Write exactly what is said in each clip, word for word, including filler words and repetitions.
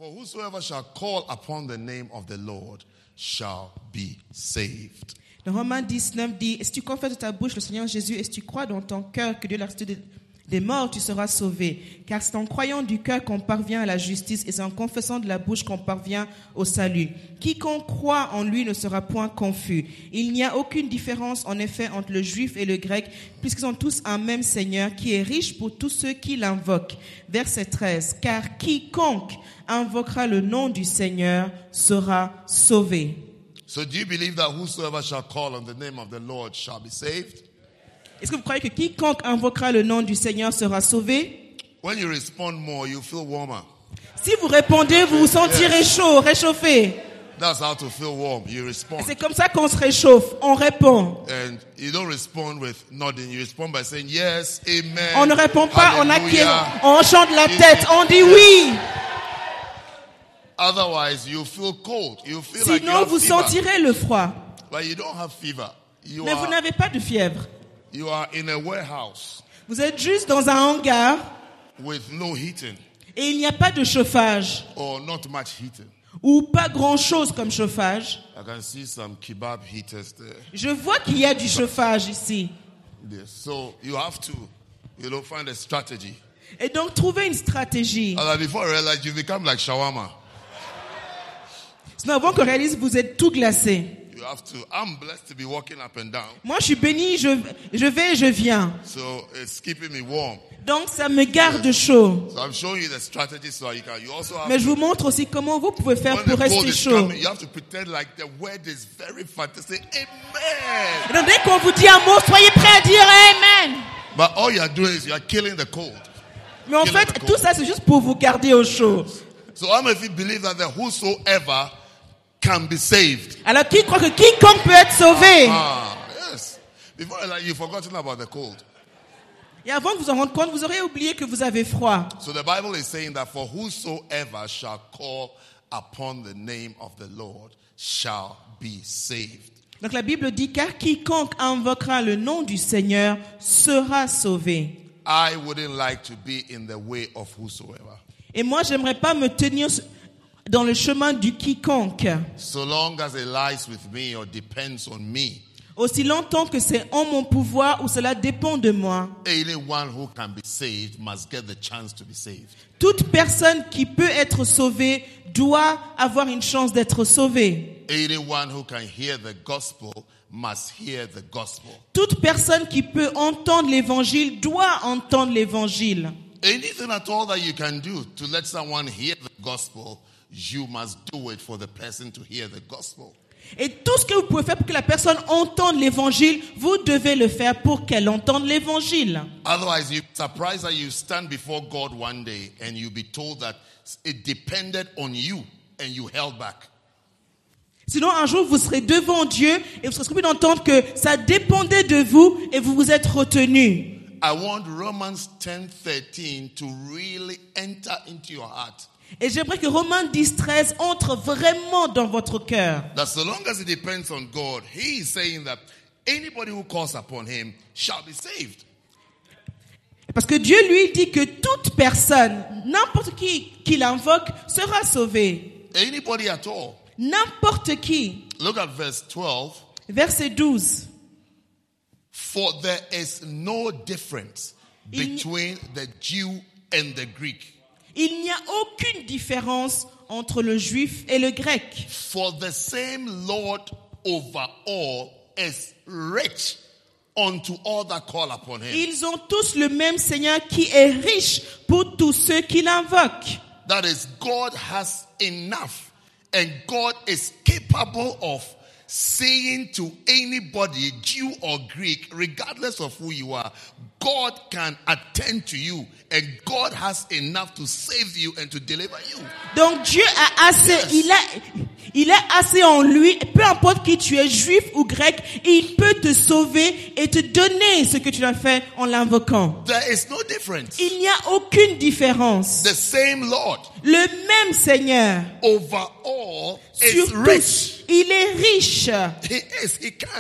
For whosoever shall call upon the name of the Lord shall be saved. Dans Romains dix-neuf dit, si tu confesses de ta bouche le Seigneur Jésus et si tu crois dans ton cœur que Dieu l'a ressuscité des morts, tu seras sauvé. Car c'est en croyant du cœur qu'on parvient à la justice et c'est en confessant de la bouche qu'on parvient au salut. Quiconque croit en lui ne sera point confus. Il n'y a aucune différence en effet entre le juif et le grec, puisqu'ils sont tous un même Seigneur qui est riche pour tous ceux qui l'invoquent. Verset treize. Car quiconque invoquera le nom du Seigneur sera sauvé. So do you believe that whosoever shall call on the name of the Lord shall be saved? Est-ce que vous croyez que quiconque invoquera le nom du Seigneur sera sauvé? When you respond more, you feel warmer. Si vous répondez, vous vous sentirez chaud, réchauffé. That's how to feel warm. You respond. C'est comme ça qu'on se réchauffe, on répond. And you don't respond with nodding. You respond by saying yes, amen. On ne répond pas, on acquiert, hallelujah. on chante la tête, on dit oui. Otherwise, you feel cold. You feel like you Sinon, have vous fever. sentirez le froid. But you don't have fever. You Mais vous are, n'avez pas de fièvre. you are in a warehouse Vous êtes juste dans un hangar with no heating et il n'y a pas de chauffage or not much heating. ou pas grand-chose comme chauffage. I can see some kebab heaters there. Je vois qu'il y a du chauffage ici. Yes. So you have to, you know, find a strategy. Et donc, trouvez une stratégie. And before you realize, you become like shawarma. Sinon, avant qu'on réalise, vous êtes tout glacé. You have to. I'm blessed to be walking up and down. Moi, je suis béni, je, je vais et je viens. So it's keeping me warm. Donc, ça me garde chaud. So I'm showing you the strategy so you can. You also have Mais je vous to, montre aussi comment vous pouvez faire when pour the cold rester is chaud. coming, you have to pretend like the word is very fantastic. Amen. Et donc, dès qu'on vous dit un mot, soyez prêts à dire Amen. But all you are doing is you are killing the cold. Mais en fait, tout ça, c'est juste pour vous garder au chaud. So how many of you believe that the whosoever can be saved? Alors, qui croit que quiconque peut être sauvé? Ah, yes. Before like, you've forgotten about the cold. Et avant que vous en rendiez compte, vous aurez oublié que vous avez froid. So the Bible is saying that for whosoever shall call upon the name of the Lord shall be saved. Donc la Bible dit, car quiconque invoquera le nom du Seigneur sera sauvé. I wouldn't like to be in the way of whosoever. Et moi, j'aimerais pas me tenir dans le chemin du quiconque. So long as it lies with me or depends on me. Aussi longtemps que c'est en mon pouvoir ou cela dépend de moi. Anyone who can be saved must get the chance to be saved. Toute personne qui peut être sauvée doit avoir une chance d'être sauvée. Anyone who can hear the gospel must hear the gospel. Toute personne qui peut entendre l'évangile doit entendre l'évangile. Anything at all that you can do to let someone hear the gospel, you must do it for the person to hear the gospel. Et tout ce que vous pouvez faire pour que la personne entende l'évangile, vous devez le faire pour qu'elle entende l'évangile. Otherwise, you're surprised that you stand before God one day and you'll be told that it depended on you and you held back. Sinon, un jour, vous serez devant Dieu et vous serez surpris d'entendre que ça dépendait de vous et vous vous êtes retenu. I want Romans ten thirteen to really enter into your heart. Et j'aimerais que Romains dix treize entre vraiment dans votre cœur. That so long as it depends on God, he is saying that anybody who calls upon him shall be saved. Parce que Dieu, lui, dit que toute personne, n'importe qui qui l'invoque, sera sauvé. Anybody at all. N'importe qui. Look at verse twelve. Verset douze. For there is no difference between the Jew and the Greek. Il n'y a aucune différence entre le juif et le grec. For the same Lord over all is rich unto all that call upon him. Ils ont tous le même Seigneur qui est riche pour tous ceux qui l'invoquent. That is, God has enough and God is capable of saying to anybody, Jew or Greek, regardless of who you are, God can attend to you and God has enough to save you and to deliver you. Donc Dieu a assez, Yes. il a, il a assez en lui, peu importe qui tu es, juif ou grec, il peut te sauver et te donner ce que tu as fait en l'invoquant. There is no difference. Il n'y a aucune différence. The same Lord Le même Seigneur over all sur is rich. tous, il est riche. He is, he can.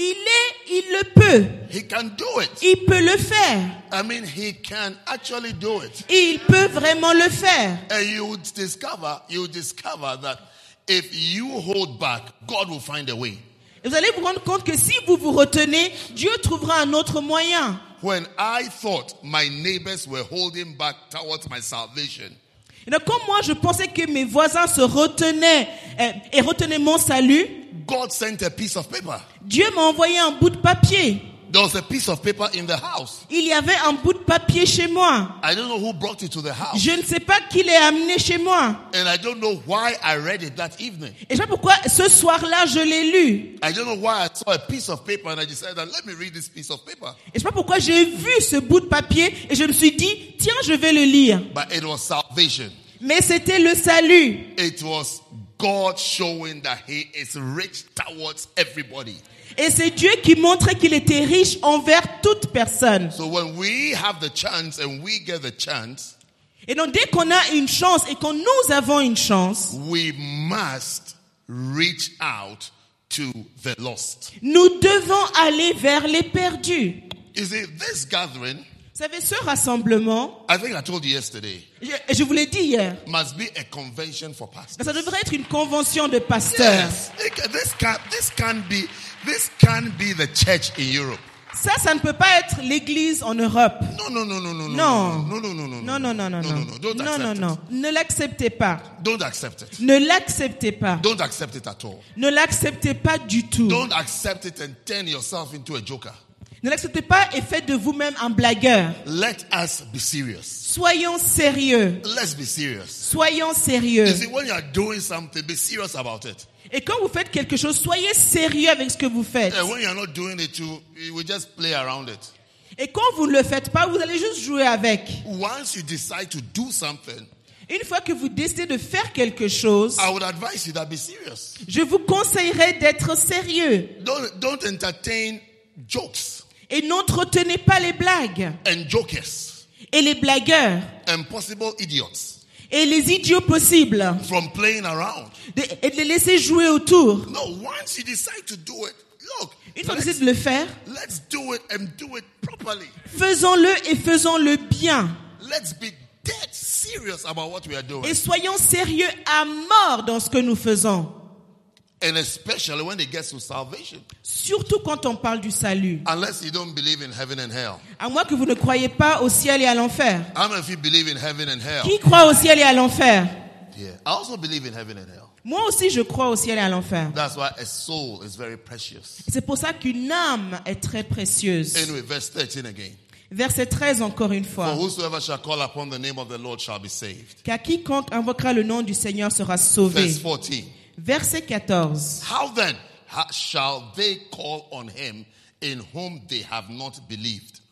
Il est, il le peut. He can do it. Il peut le faire. I mean, he can actually do it. Il peut vraiment le faire. And you would discover, you would discover that if you hold back, God will find a way. Et vous allez vous rendre compte que si vous vous retenez, Dieu trouvera un autre moyen. When I thought my neighbors were holding back towards my salvation, Et donc, comme moi, je pensais que mes voisins se retenaient euh, et retenaient mon salut, God sent a piece of paper. Dieu m'a envoyé un bout de papier. There was a piece of paper in the house. Il y avait un bout de papier chez moi. I don't know who brought it to the house. Je ne sais pas qui l'ait amené chez moi. And I don't know why I read it that evening. Et je sais pas pourquoi ce soir-là, je l'ai lu. I don't know why I saw a piece of paper and I decided, let me read this piece of paper. Et je sais pas pourquoi j'ai vu ce bout de papier et je me suis dit, tiens, je vais le lire. But it was salvation. Mais c'était le salut. It was God showing that he is rich towards everybody. Et c'est Dieu qui montrait qu'il était riche envers toute personne. So when we have the chance and we get the chance, Et donc dès qu'on a une chance et quand nous avons une chance, we must reach out to the lost. nous devons aller vers les perdus. You see, this gathering, Vous savez, ce rassemblement, I think I told you yesterday, je, je vous l'ai dit hier, must be a convention for pastors. ça devrait être une convention de pasteurs. Yes, it can- this can this can be this can be the church in Europe. Ça, ça ne peut pas être l'église en Europe. No, no, no, no, no, no, Non. no, no, no, no, Non, non, non, non, no, non. no, no. Don't Non, accept non, it. non. Ne l'acceptez pas. Don't accept it. Ne l'acceptez pas. Don't accept it at all. Ne l'acceptez pas du tout. Don't accept it and turn yourself into a joker. Ne l'acceptez pas et faites de vous-même un blagueur. Let us be serious. Soyons sérieux. Let's be serious. Soyons sérieux. You see, when you are doing something, be serious about it. Et quand vous faites quelque chose, soyez sérieux avec ce que vous faites. And when you are not doing it, you, you will just play around it. Et quand vous ne le faites pas, vous allez juste jouer avec. Once you decide to do something, Une fois que vous décidez de faire quelque chose, I would advise you that be serious. je vous conseillerais d'être sérieux. Don't, don't entertain jokes Et n'entretenez pas les blagues. and jokers Et les blagueurs. and possible idiots Et les idiots possibles. from playing around. De- et de les laisser jouer autour. No, once you decide to do it, look, Une fois que vous let's, décidez de le faire, let's do it and do it properly. faisons-le et faisons-le bien. Let's be dead serious about what we are doing. Et soyons sérieux à mort dans ce que nous faisons. And especially when it gets to salvation. Surtout quand on parle du salut. Unless you don't believe in heaven and hell. À moins que vous ne croyez pas au ciel et à l'enfer. How many of you believe in heaven and hell? Qui croit au ciel et à l'enfer? Yeah. I also believe in heaven and hell. Moi aussi, je crois au ciel et à l'enfer. That's why a soul is very precious. Et c'est pour ça qu'une âme est très précieuse. Anyway, verse thirteen again. Verset treize encore une For fois. whosoever shall call upon the name of the Lord shall be saved. Car quiconque invoquera le nom du Seigneur sera sauvé. Verse fourteen. Verset quatorze. How then ha- shall they call on him in whom they have not believed?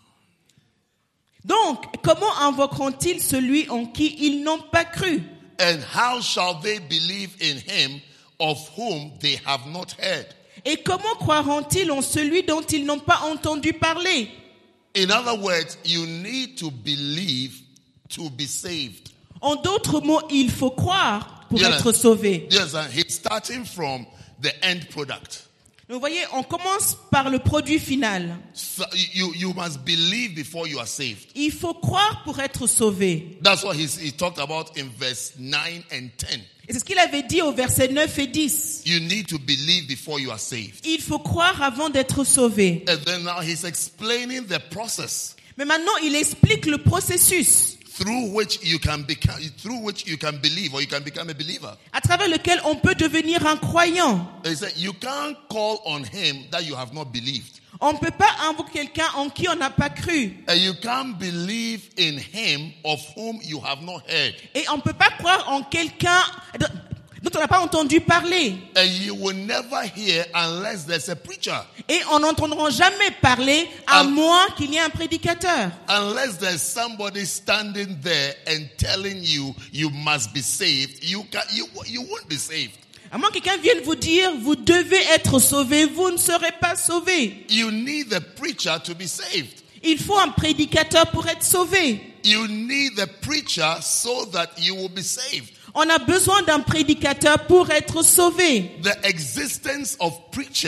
Donc, comment invoqueront-ils celui en qui ils n'ont pas cru? And how shall they believe in him of whom they have not heard? Et comment croiront-ils en celui dont ils n'ont pas entendu parler? In other words, you need to believe to be saved. En d'autres mots, il faut croire pour Yeah. être sauvé. Yes, and he's starting from the end product. Donc, vous voyez, on commence par le produit final. So you, you must believe before you are saved. Il faut croire pour être sauvé. That's what he's, he talked about in verse nine and ten. Et c'est ce qu'il avait dit au verset neuf et dix. You need to believe before you are saved. Il faut croire avant d'être sauvé. And then now he's explaining the process Mais maintenant, il explique le processus through which you can become, through which you can believe or you can become a believer. à travers lequel on peut devenir un croyant. He said, you can't call on him that you have not believed. On ne peut pas invoquer quelqu'un en qui on n'a pas cru. And you can't believe in him of whom you have not heard. Et on ne peut pas croire en quelqu'un dont on n'a pas entendu parler. And you will never hear unless there's a preacher. Et on n'entendra jamais parler à Um, moins qu'il y ait un prédicateur. Unless there's somebody standing there and telling you you must be saved, you can you you won't be saved. À moins que quelqu'un vienne vous dire, vous devez être sauvé, vous ne serez pas sauvé. You need the preacher to be saved. Il faut un prédicateur pour être sauvé. You need the preacher so that you will be saved. On a besoin d'un prédicateur pour être sauvé. The existence of preachers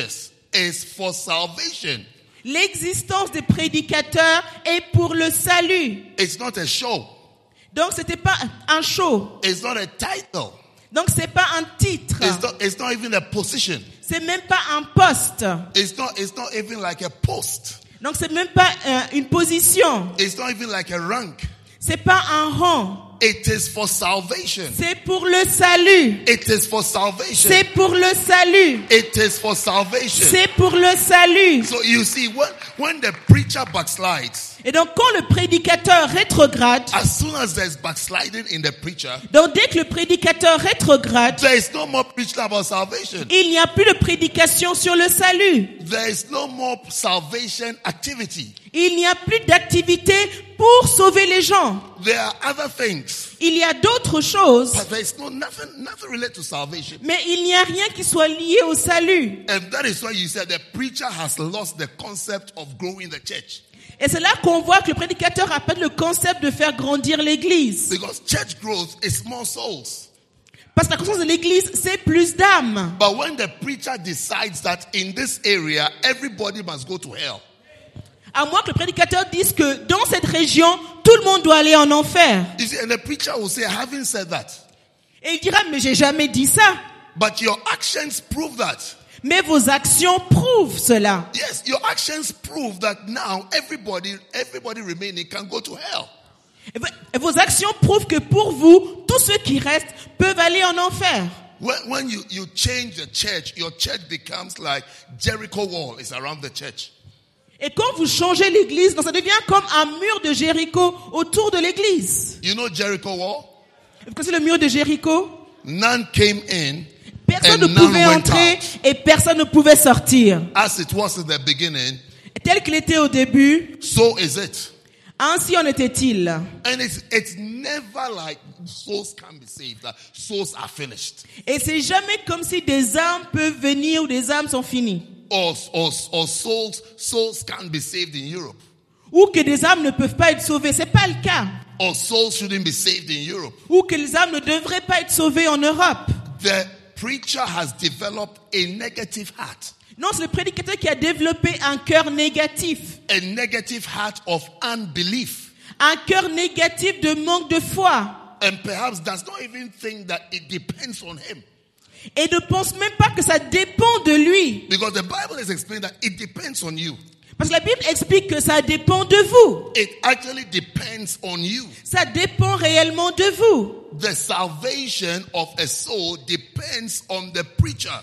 is for salvation. L'existence des prédicateurs est pour le salut. It's not a show. Donc c'était pas un show. It's not a title. Donc c'est pas un titre. It's not, it's not even a position. C'est même pas un poste. It's not, it's not even like a post. Donc c'est même pas euh, une position. It's not even like a rank. C'est pas un rang. It is for salvation. C'est pour le salut. It is for salvation. C'est pour le salut. It is for salvation. C'est pour le salut. So you see, when, when the preacher backslides, Et donc quand le prédicateur rétrograde, as soon as there's backsliding in the preacher, donc dès que le prédicateur rétrograde, there is no more preaching about salvation. il n'y a plus de prédication sur le salut. There is no more salvation activity. Il n'y a plus d'activité pour sauver les gens. There are other things, Il y a d'autres choses, but there is no nothing, nothing related to salvation. mais il n'y a rien qui soit lié au salut. And that is why you said the preacher has lost the concept of growing the church. Et c'est là qu'on voit que le prédicateur a perdu le concept de faire grandir l'église. Because church growth is more souls. Parce que la croissance de l'église, c'est plus d'âmes. But when the preacher decides that in this area, everybody must go to hell. À moins que le prédicateur dise que dans cette région, tout le monde doit aller en enfer. You see, and the preacher will say, I haven't said that. Et il dira, mais j'ai jamais dit ça. But your actions prove that. Mais vos actions prouvent cela. Yes, your actions prove that now everybody, everybody remaining can go to hell. Et vos actions prouvent que pour vous, tous ceux qui restent peuvent aller en enfer. When, when you, you change the church, your church becomes like Jericho wall is around the church. Et quand vous changez l'église, donc ça devient comme un mur de Jéricho autour de l'église. You know Jericho wall? Vous connaissez le mur de Jéricho? None came in Personne and ne none pouvait went entrer out. et personne ne pouvait sortir. As it was in the beginning, Tel qu'il était au début, so is it. ainsi en était-il. And it's, it's never like souls can be saved, that souls are finished. Et c'est jamais comme si des âmes peuvent venir ou des âmes sont finies. Or, or, or souls, souls can't be saved in Europe. Ou que des âmes ne peuvent pas être sauvées. C'est pas le cas. Or souls shouldn't be saved in Europe. Ou que les âmes ne devraient pas être sauvées en Europe. The preacher has developed a negative heart. Non, c'est le prédicateur qui a développé un cœur négatif. A negative heart of unbelief. Un cœur négatif de manque de foi. And perhaps does not even think that it depends on him. Et ne pense même pas que ça dépend de lui. Because the Bible is explaining that it depends on you. Parce que la Bible explique que ça dépend de vous. It actually depends on you. Ça dépend réellement de vous. The salvation of a soul depends on the preacher.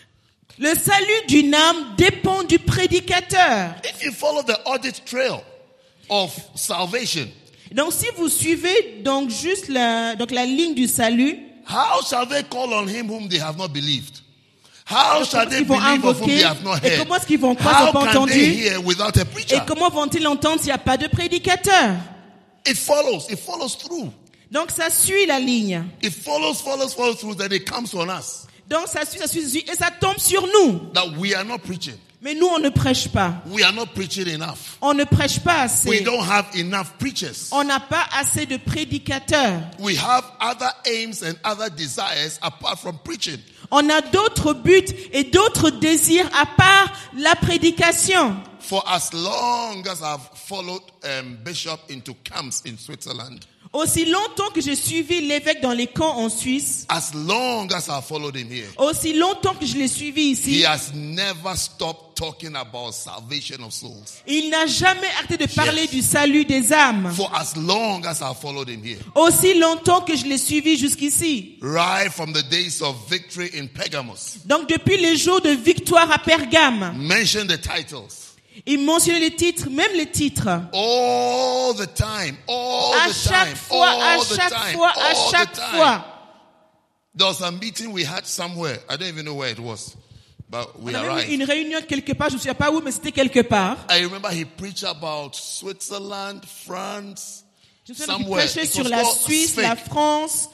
Le salut d'une âme dépend du prédicateur. If you follow the audit trail of salvation, Donc si vous suivez donc juste la, donc la ligne du salut, how shall they call on him whom they have not believed? How shall comment they ils vont believe of whom invoquer they have not et heard? comment est-ce qu'ils vont croire How qu'ils n'ont pas can they entendu hear without a preacher? et comment vont-ils entendre s'il n'y a pas de prédicateur? It follows, it follows through. Donc ça suit la ligne. It follows, follows, follows through, then it comes on us. Donc ça suit, ça suit, ça suit et ça tombe sur nous. That we are not preaching. Mais nous on ne prêche pas. We are not preaching enough. On ne prêche pas We assez. don't have enough preachers. On n'a pas assez de prédicateurs. We have other aims and other desires apart from preaching. On a d'autres buts et d'autres désirs à part la prédication. For as long as I've followed um, Bishop into camps in Switzerland, Aussi longtemps que j'ai suivi l'évêque dans les camps en Suisse, as long as I've followed him here, aussi longtemps que je l'ai suivi he ici, has never stopped talking about salvation of souls. il n'a jamais arrêté de parler Yes. du salut des âmes. For as long as I've followed him here, Aussi longtemps que je l'ai suivi jusqu'ici. right from the days of victory in Pergamos, Donc depuis les jours de victoire à Pergame, mention the titles. il mentionnait les titres, même les titres. All the time, all À the chaque time, fois, à all the chaque time, fois, à all chaque the time. fois. There was a meeting we had somewhere. I don't even know where it was, but we On avait eu arrived. une réunion quelque part, je ne sais pas où, mais c'était quelque part. I remember he preached about Switzerland, France, Je me souviens qu'il somewhere. prêchait It sur was la called Suisse, Sphinx. la France.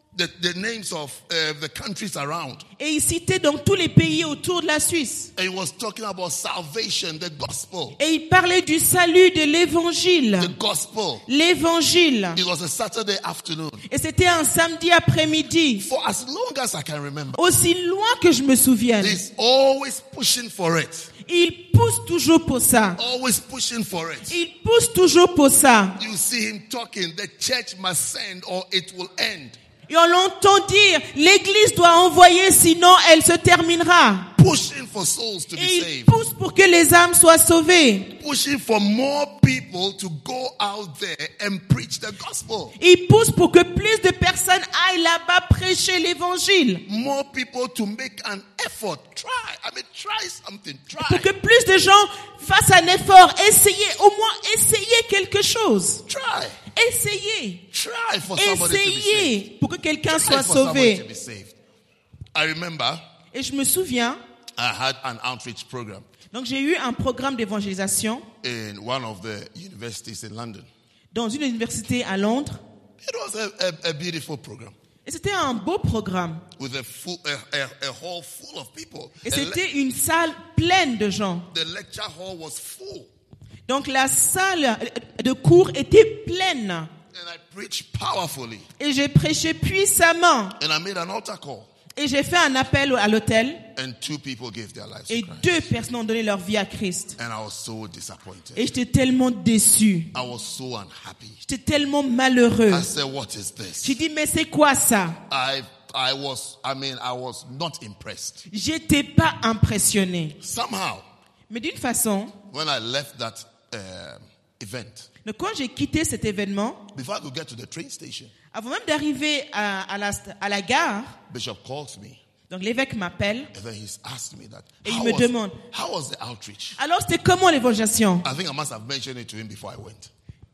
the, the names of uh, the countries around. Et il citait donc tous les pays autour de la Suisse. And he was talking about salvation, the gospel. Et il parlait du salut de l'évangile. The gospel. L'évangile. It was a Saturday afternoon. Et c'était un samedi après-midi. For as long as I can remember. Aussi loin que je me souvienne. He's always pushing for it. Il pousse toujours pour ça. Always pushing for it. Il pousse toujours pour ça. You see him talking, the church must send or it will end. Et on l'entend dire, l'église doit envoyer, sinon elle se terminera. Pushing for souls to be Et il saved. pousse pour que les âmes soient sauvées. Pushing for more people to go out there and preach the gospel. Il pousse pour que plus de personnes aillent là-bas prêcher l'évangile. More people to make an effort. Try. I mean, try something. Try. Pour que plus de gens fassent un effort, essayez, au moins essayez quelque chose. Try. Essayez. Try for somebody to be saved. Essayez pour que quelqu'un Try soit for somebody to sauvé. be saved. I remember Et je me souviens, I had an outreach program donc j'ai eu un programme d'évangélisation in one of the universities in London. dans une université à Londres. It was a, a, a beautiful program Et c'était un beau programme. with a full a, a, a hall full of people. Et The le- c'était une salle pleine de gens. the lecture hall was full, Donc la salle de cours était pleine. and I preached powerfully, Et j'ai prêché puissamment. and I made an altar call, Et j'ai fait un appel à l'hôtel. and two people gave their lives Et to Christ. deux personnes ont donné leur vie à Christ. And I was so disappointed. Et j'étais tellement déçu. I was so unhappy. J'étais tellement malheureux. I said, "What is this?" J'ai dit, mais c'est quoi ça? I I was I mean I was not impressed. J'étais pas impressionné. Somehow, Mais d'une façon, when I left that um, event, donc quand j'ai quitté cet événement, before I could get to the train station, avant même d'arriver à, à, la, à la gare, Bishop calls me, donc l'évêque m'appelle. and then he's asked me that. Et il How me was, demande. how was the outreach? Alors c'était comment l'évangélisation? I think I must have mentioned it to him before I went.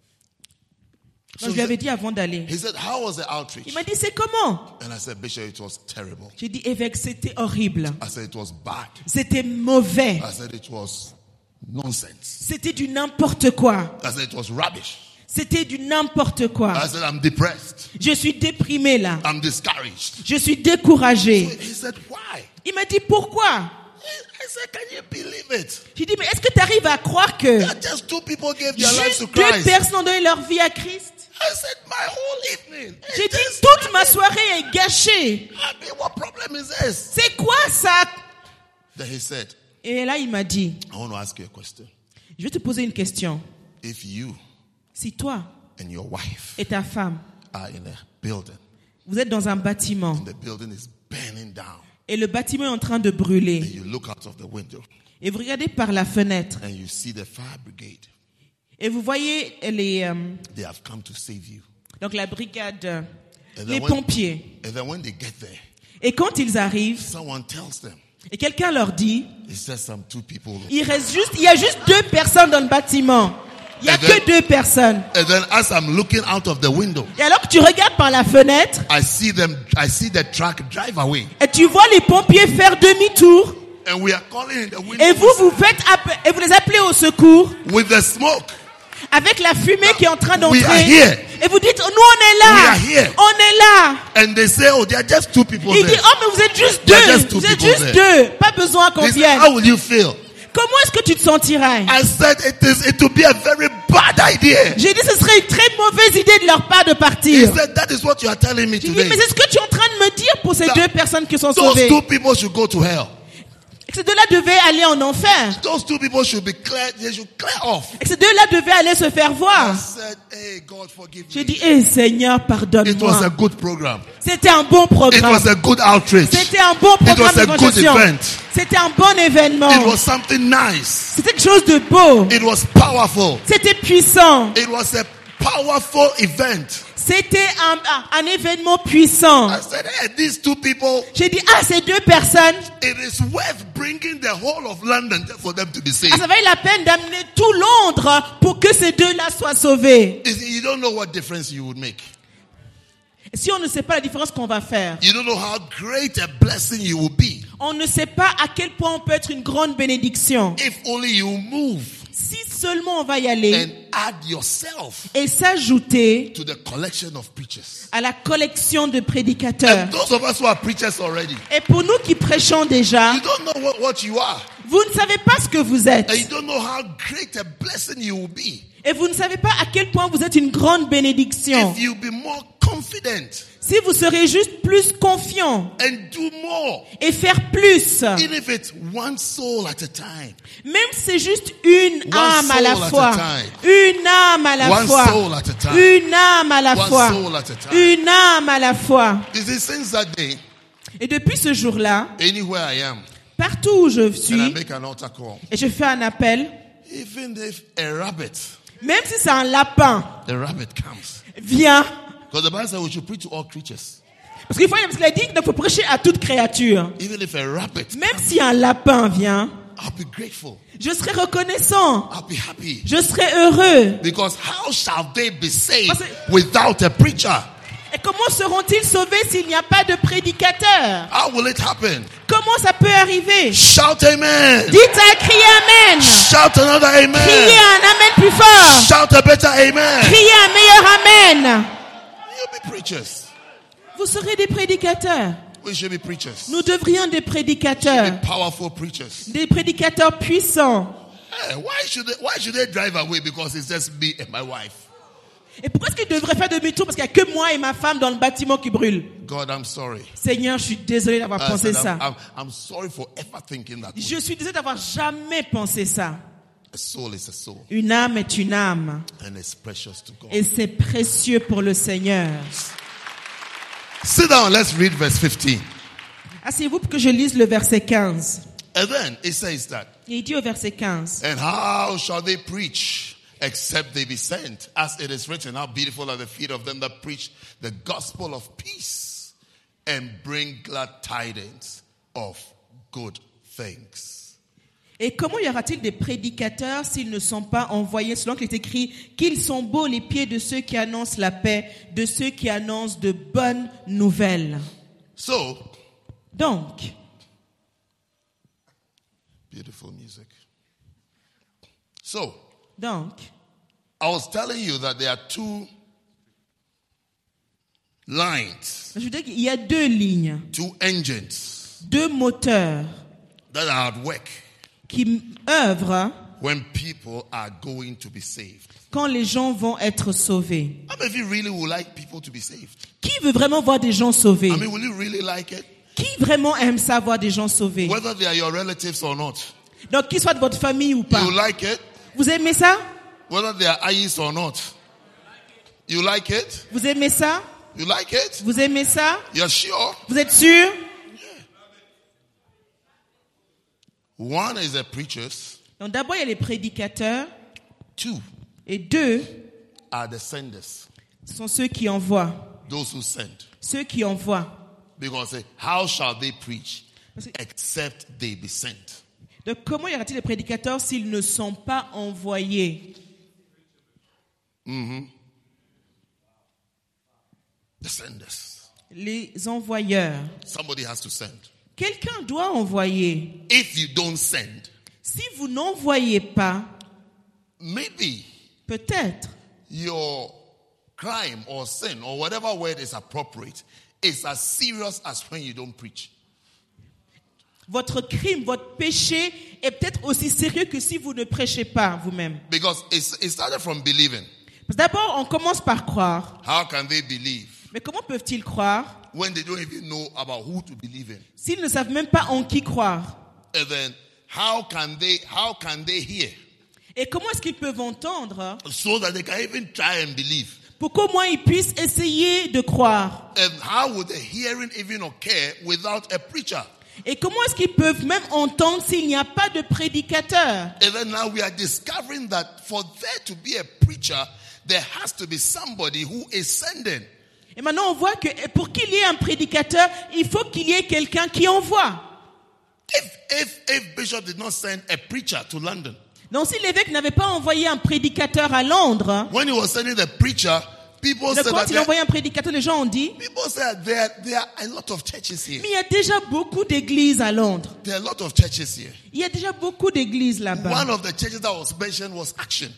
Donc je lui avais dit avant d'aller. He said, "How was the outreach?" Il m'a dit, c'est comment? And I said, "Bishop, it was terrible." J'ai dit, évêque, c'était horrible. I said, "It was bad." C'était mauvais. I said, "It was nonsense." C'était du n'importe quoi. I said, "It was rubbish." C'était du n'importe quoi. I said, "I'm depressed. Je suis déprimé là. I'm discouraged." Je suis découragé. He said, "Why?" Il m'a dit, pourquoi? I said, "Can you believe it? J'ai dit, mais est-ce que tu arrives à croire que That just two people gave their lives juste to deux Christ." personnes ont donné leur vie à Christ? I said, "My whole evening. J'ai Is dit, this- toute ma soirée est gâchée. I mean, what problem is this?" C'est quoi ça? Then he said, Et là, il m'a dit, "I want to ask you a question. je vais te poser une question. If you Si toi and your wife et ta femme, are in a building, vous êtes dans un bâtiment and the building is burning down, et le bâtiment est en train de brûler and you look out of the window et vous regardez par la fenêtre and you see the fire brigade, et vous voyez les, euh, they have come to save you. donc la brigade, euh, And les then, when, pompiers. and then when they get there, Et quand ils arrivent someone tells them, et quelqu'un leur dit, it says some two people. il reste juste, il y a juste deux personnes dans le bâtiment. Il y a Et que then- deux personnes. And then as I'm looking out of the window, Et alors que tu regardes par la fenêtre I see them, I see the truck drive away. et tu vois les pompiers faire demi-tour And we are calling in the window et vous vous faites appe- et vous les appelez au secours with the smoke. avec la fumée qui est en train We are d'entrer. here. Et vous dites, nous on est là. We are here. On est là. And they say, oh, there are just two people Il dit, there. oh mais vous êtes juste There are just deux. two Vous êtes people juste there. deux. Pas besoin qu'on They say, vienne. how will you feel? Comment est-ce que tu te sentirais? I said it is, it would be a very bad idea. J'ai dit, ce serait une très mauvaise idée de leur part de He partir. said, that is what you are telling me J'ai dit, today. mais c'est ce que tu es en train de me dire pour ces That- deux personnes qui sont Those sauvées. two people should go to hell. Et que ces deux-là devaient aller en enfer. Those two people should be clear, they should clear off. Et que ces deux-là devaient aller se faire I voir. said, hey, God forgive J'ai me. dit, eh Seigneur, It was a pardonne-moi. good program. C'était un bon It programme. was a good outreach. C'était un bon It was programme a good d'évangélisation. event. C'était un bon événement. It was something nice. C'était quelque chose de beau. It was powerful. C'était puissant. It was a powerful event. C'était un, un, un événement puissant. I said, hey, these two people, J'ai dit, ah, ces deux personnes, it is worth bringing the whole of London for them to be saved. ah, ça valait la peine d'amener tout Londres pour que ces deux-là soient sauvés. You see, you don't know what difference you would make. Si on ne sait pas la différence qu'on va faire, You don't know how great a blessing you will be on ne sait pas à quel point on peut être une grande bénédiction. if only you move Si seulement on va y aller and add yourself et s'ajouter to the collection of preachers. à la collection de prédicateurs. And those of us who are preachers already, Et pour nous qui prêchons déjà, you don't know what, what you are. vous ne savez pas ce que vous êtes. And you don't know how great a blessing you will be Et vous ne savez pas à quel point vous êtes une grande bénédiction. if you be more confident Si vous serez juste plus confiant and do more, et faire plus, even if it's one soul at a time. même si c'est juste une One âme à la soul at fois, a time. une âme à la One fois, soul at a time. une âme à la One fois, soul at a time. une âme à la fois. You see, since that day, Et depuis ce jour-là, anywhere I am, partout où je and I suis, make an altar call, et je fais un appel, even if a rabbit, même si c'est un lapin, the rabbit comes. viens. Because the Bible says we should preach to all creatures. Parce qu'il faut, parce qu'il a dit qu'il faut prêcher à toute créature. Even if a rabbit, Même si un lapin vient, I'll be grateful. je serai reconnaissant. I'll be happy. Je serai heureux. Because how shall they be saved Parce que- without a preacher? Et comment seront-ils sauvés s'il n'y a pas de prédicateur? How will it happen? Comment ça peut arriver? Shout amen. Dites à crier Amen. Shout another Criez amen. un Amen plus fort. Shout a better amen. Criez un meilleur Amen. You'll be preachers. Vous serez des prédicateurs. We should be preachers. Nous devrions des prédicateurs. Powerful preachers. Des prédicateurs puissants. Hey, why should they, why should they drive away? Because it's just me and my wife. Et pourquoi est-ce qu'ils devraient faire demi-tour? Parce qu'il n'y a que moi et ma femme dans le bâtiment qui brûle. God, I'm sorry. Seigneur, je suis désolé d'avoir I pensé said, ça. I'm, I'm, I'm sorry for ever thinking that way. Je suis désolé d'avoir jamais pensé ça. A soul is a soul. Une âme est une âme. And it's precious to God. Et c'est précieux pour le Seigneur. Sit down. Let's read verse fifteen. Asseyez-vous pour que je lise le verset quinze. And then it says that. Il dit au verset quinze. And how shall they preach except they be sent? As it is written, how beautiful are the feet of them that preach the gospel of peace and bring glad tidings of good things. Et comment y aura-t-il des prédicateurs s'ils ne sont pas envoyés, selon qu'il est écrit, qu'ils sont beaux les pieds de ceux qui annoncent la paix, de ceux qui annoncent de bonnes nouvelles. So, Donc, beautiful music. So, donc, I was telling you that there are two lines, je veux dire qu'il y a deux lignes, two engines deux moteurs that are at work qui œuvrent when people are going to be saved. quand les gens vont être sauvés. How many of you really would like people to be saved? Qui veut vraiment voir des gens sauvés? I mean, will you really like it? Qui vraiment aime ça, voir des gens sauvés? Whether they are your relatives or not. Donc, qu'ils soient de votre famille ou pas. You like it? Vous aimez ça? Whether they are ayis or not. You like it? Vous aimez ça? You like it? Vous aimez ça? You're sure? Vous êtes sûr? One is the preachers. Donc d'abord, il y a les prédicateurs. Two Et deux are the senders. sont ceux qui envoient. Those who send. Ceux qui envoient. Because say, how shall they preach except they be sent? Donc comment y aura-t-il des prédicateurs s'ils ne sont pas envoyés? Mm-hmm. The senders. Les envoyeurs. Somebody has to send. Quelqu'un doit envoyer. If you don't send, Si vous n'envoyez pas, maybe peut-être your crime or sin or whatever word is appropriate is as serious as when you don't preach. votre crime, votre péché est peut-être aussi sérieux que si vous ne prêchez pas vous-même. Because it's, it started from believing. Parce que d'abord, on commence par croire. How can they believe Mais comment peuvent-ils croire when they don't even know about who to believe in? s'ils ne savent même pas en qui croire? And then how can they how can they hear Et comment est-ce qu'ils peuvent entendre so that they can even try and believe? pour qu'au moins ils puissent essayer de croire? And how would the hearing even occur without a preacher? Et comment est-ce qu'ils peuvent même entendre s'il n'y a pas de prédicateur? And then now we are discovering that for there to be a preacher, there has to be somebody who is sending. Et maintenant on voit que pour qu'il y ait un prédicateur, il faut qu'il y ait quelqu'un qui envoie. If if if Bishop did not send a preacher to London, Donc si l'évêque n'avait pas envoyé un prédicateur à Londres, when he was sending the preacher, people donc said quand that il a there, envoyé un prédicateur, les gens ont dit, people said there there are a lot of churches here. mais il y a déjà beaucoup d'églises à Londres. There are a lot of churches here. Il y a déjà beaucoup d'églises là-bas. One of the churches that was mentioned was Action.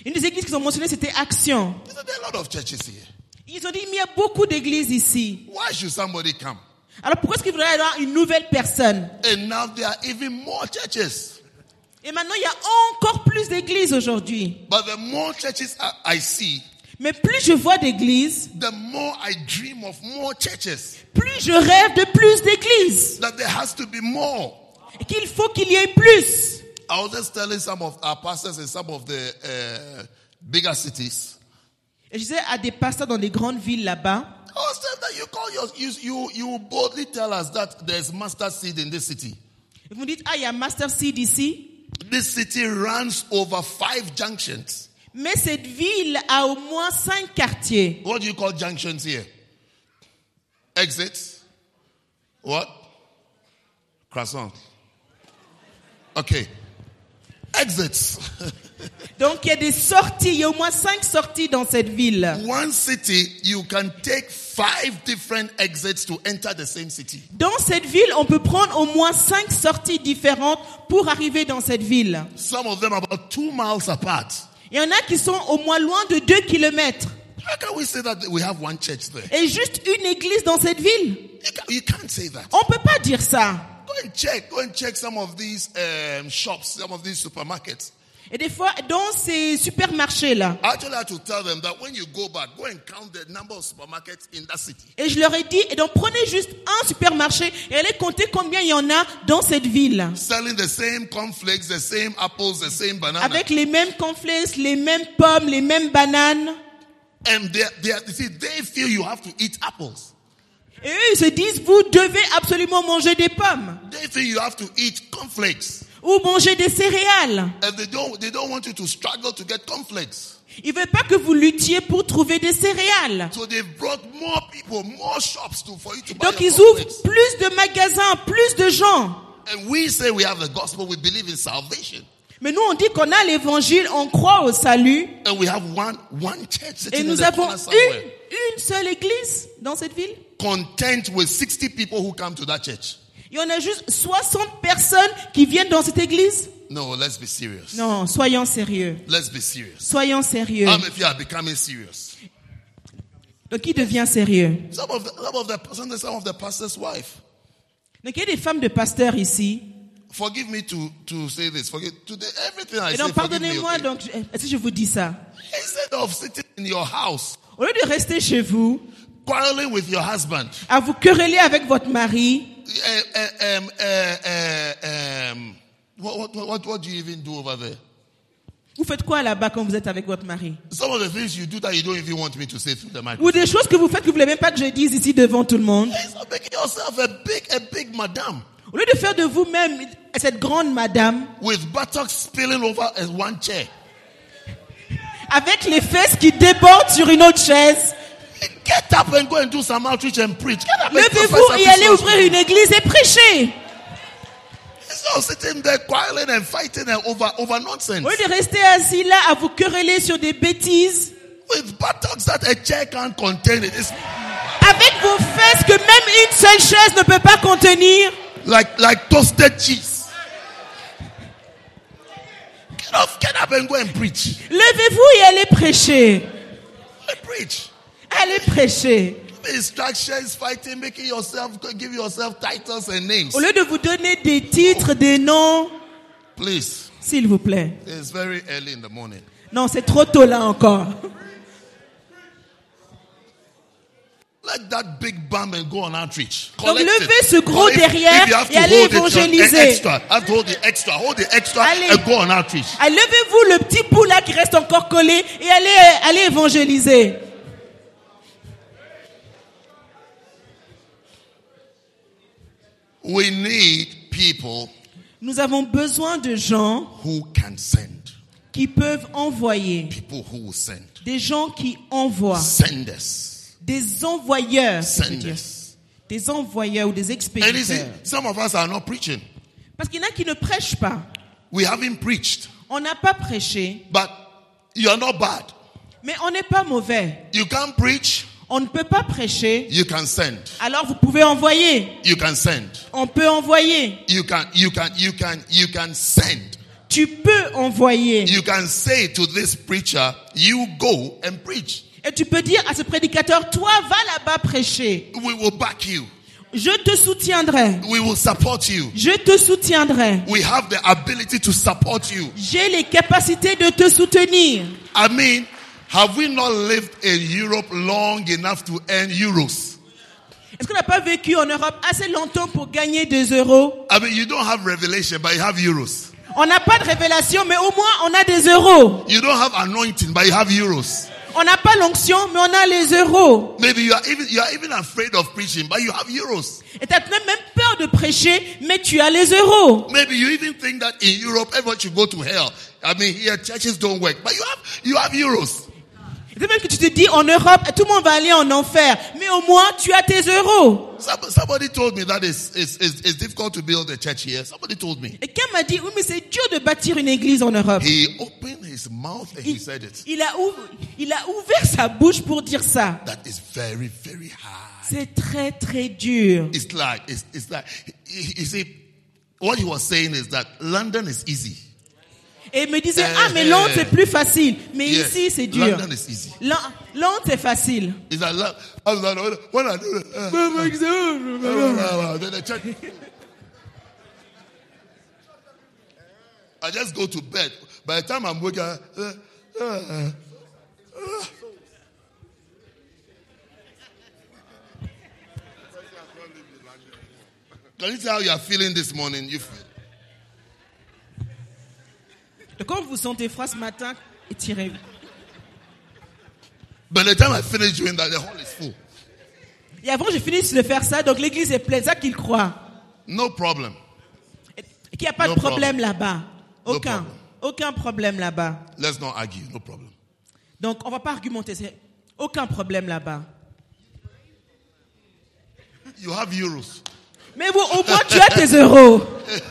Une des églises qu'ils ont mentionnées, c'était Action. There are a lot of churches here. Ils ont dit, mais il y a beaucoup d'églises ici. Why should somebody come? Alors pourquoi est-ce qu'il faudrait avoir une nouvelle personne? And now there are even more churches. Et maintenant, il y a encore plus d'églises aujourd'hui. But the more churches I, I see, Mais plus je vois d'églises, the more I dream of more churches. plus je rêve de plus d'églises. That there has to be more. Et qu'il faut qu'il y ait plus. I was just telling some of our pastors in some of the uh, bigger cities. Et je disais à des pasteurs dans les grandes villes là-bas, I was telling that you call your, you, you, you boldly tell us that there's mustard seed in this city. et vous me dites, ah, il y a Master Seed ici. This city runs over five junctions. Mais cette ville a au moins cinq quartiers. What do you call junctions here? Exits? What? Croissant. Okay. Exits. Donc il y a des sorties, il y a au moins cinq sorties dans cette ville. One city, you can take five different exits to enter the same city. Dans cette ville, on peut prendre au moins cinq sorties différentes pour arriver dans cette ville. Some of them about two miles apart. Il y en a qui sont au moins loin de deux kilomètres. How can we say that we have one church there? Et juste une église dans cette ville. You, can, you can't say that. On peut pas dire ça. Go and check. Go and check some of these um, shops, some of these supermarkets. Et des fois, dans ces supermarchés-là, I actually had to tell them that when you go back, go and count the number of supermarkets in that city. et je leur ai dit, et donc prenez juste un supermarché et allez compter combien il y en a dans cette ville. Selling the same cornflakes, the same apples, the same bananas. Avec les mêmes cornflakes, les mêmes pommes, les mêmes bananes. And they, they, you see, they feel you have to eat apples. Et eux, ils se disent, vous devez absolument manger des pommes. They feel you have to eat cornflakes. Ou manger des céréales. And they don't, they don't want you to struggle to get cornflakes. Ils veulent pas que vous luttiez pour trouver des céréales. So they've brought more people, more shops to, for you to buy Donc your ils ouvrent cornflakes. plus de magasins, plus de gens. And we say we have the gospel, we believe in salvation. Mais nous on dit qu'on a l'évangile, on croit au salut. And we have one, one church Et sitting in nous the avons corner somewhere. une, une seule église dans cette ville. Content with sixty people who come to that church. Il y en a juste soixante personnes qui viennent dans cette église. No, let's be serious. Non, soyons sérieux. Let's be serious. Soyons sérieux. How many of you are becoming serious? Donc qui devient sérieux? Some of the, some of the, some of the pastor's wife. Donc il y a des femmes de pasteurs ici. Forgive me to, to say this. Forgive, today, everything I Et say, donc forgive me, pardonnez-moi, okay? donc est-ce que je vous dis ça? Instead of sitting in your house, Au lieu de rester chez vous, quarreling with your husband, à vous quereller avec votre mari, uh, uh, um, uh, uh, um, what, what, what, what do you even do over there? vous faites quoi là-bas quand vous êtes avec votre mari? Some of the things you do that you don't even want me to say through the microphone. Ou des choses que vous faites que vous voulez même pas que je dise ici devant tout le monde. It's not making yourself a big, a big madam Au lieu de faire de vous-même cette grande madame, with buttocks spilling over as one chair. avec les fesses qui débordent sur une autre chaise, Get up and go and do some outreach and preach. Get up and levez-vous profess et a allez Christmas ouvrir tree. une église et prêcher. It's not sitting there quarreling and fighting and over, over nonsense. Au lieu de rester assis là à vous quereller sur des bêtises, With buttocks that a chair can't contain it. It's avec vos fesses que même une seule chaise ne peut pas contenir. like, like toasted cheese. Get up, get up and go and preach. Levez-vous et allez prêcher. And preach. Allez prêcher. Instructions, fighting, making yourself, give yourself titles and names. Au lieu de vous donner des titres, des noms, Please. s'il vous plaît. It's very early in the morning. Non, c'est trop tôt là encore. Let that big bum and go on outreach. Donc Collect levez it. ce gros Or if- derrière if you have to et allez hold it, évangéliser. uh, extra. Have to hold the extra. Hold the extra Allez. and go on outreach. Ah, levez-vous le petit bout là qui reste encore collé et allez, allez évangéliser. We need people Nous avons besoin de gens who can send. qui peuvent envoyer. People who will send. Des gens qui envoient. Senders. Des envoyeurs. je veux dire. Senders. Des envoyeurs ou des And you see, expéditeurs. some of us are not preaching. Parce qu'il y en a qui ne prêchent pas. We haven't preached. On n'a pas prêché, But you're not bad. mais on n'est pas mauvais. You can preach. On ne peut pas prêcher, You can send. alors vous pouvez envoyer. You can send. On peut envoyer. You can, you can, you can, you can send tu peux envoyer. You can say to this preacher, you go and preach. Et tu peux dire à ce prédicateur, toi, va là-bas prêcher. We will back you. Je te soutiendrai. We will support you. Je te soutiendrai. We have the ability to support you. J'ai les capacités de te soutenir. I mean, have we not lived in Europe long enough to earn euros? Est-ce qu'on n'a pas vécu en Europe assez longtemps pour gagner des euros? I mean, you don't have revelation, but you have euros. On n'a pas de révélation, mais au moins on a des euros. You don't have anointing, but you have euros. On n'a pas l'onction, mais on a les euros. Maybe you are even you are even afraid of preaching, but you have euros. Et tu as même peur de prêcher, mais tu as les euros. Maybe you even think that in Europe everyone should go to hell. I mean, here churches don't work, but you have you have euros. C'est même que tu te dis en Europe, tout le monde va aller en enfer, mais au moins tu as tes euros. Somebody told me that it's, it's, it's, it's difficult to build a church here. Somebody told me. Et quelqu'un m'a dit, oui, mais c'est dur de bâtir une église en Europe. He opened his mouth and he said it. Il a, ouvert, il a ouvert sa bouche pour dire ça. That is very, very hard. C'est très, très dur. It's like, it's, it's like, you see, what he was saying is that London is easy. Et il me disait, ah, mais Londres c'est plus facile. Mais Yes. ici c'est dur. London is easy. Lon- Londres c'est facile. It's like, when I do it, uh, then the church, I just go to bed. By the time I'm waking up, uh, uh, uh, can you tell how you are feeling this morning? You feel. Et quand vous sentez froid ce matin, étirez-vous. By the time I finish doing that, the hall is full. Et avant je finisse de faire ça, donc l'église est pleine, c'est ça qu'il croit. No problem. Et qu'il n'y a pas No de problème problem. là-bas. No Aucun. problem. Aucun problème là-bas. Let's not argue. No problem. Donc on va pas argumenter. C'est aucun problème là-bas. You have euros. Mais vous, au moins tu as tes euros.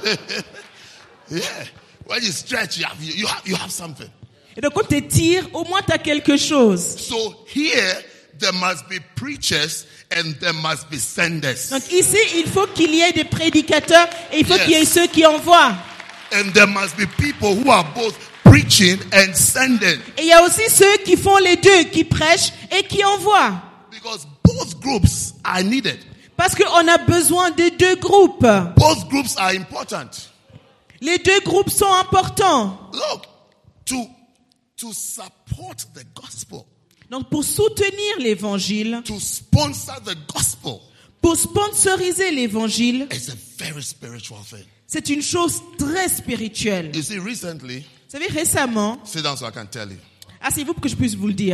Yeah. When you stretch, you have, you have, you have something. Et donc quand tu tires, au moins tu as quelque chose. So here, there must be preachers and there must be senders. Donc ici, il faut qu'il y ait des prédicateurs et il faut Yes. qu'il y ait ceux qui envoient. And there must be people who are both preaching and sending. Et il y a aussi ceux qui font les deux, qui prêchent et qui envoient. Because both groups are needed. Parce qu'on a besoin des deux groupes. Both groups are important. Les deux groupes sont importants. Look, to, to support the gospel, Donc pour soutenir l'évangile, to sponsor the gospel, pour sponsoriser l'évangile, is a very spiritual thing. c'est une chose très spirituelle. You see, recently, Vous savez, récemment, sit down so I can tell you. asseyez-vous pour que je puisse vous le dire.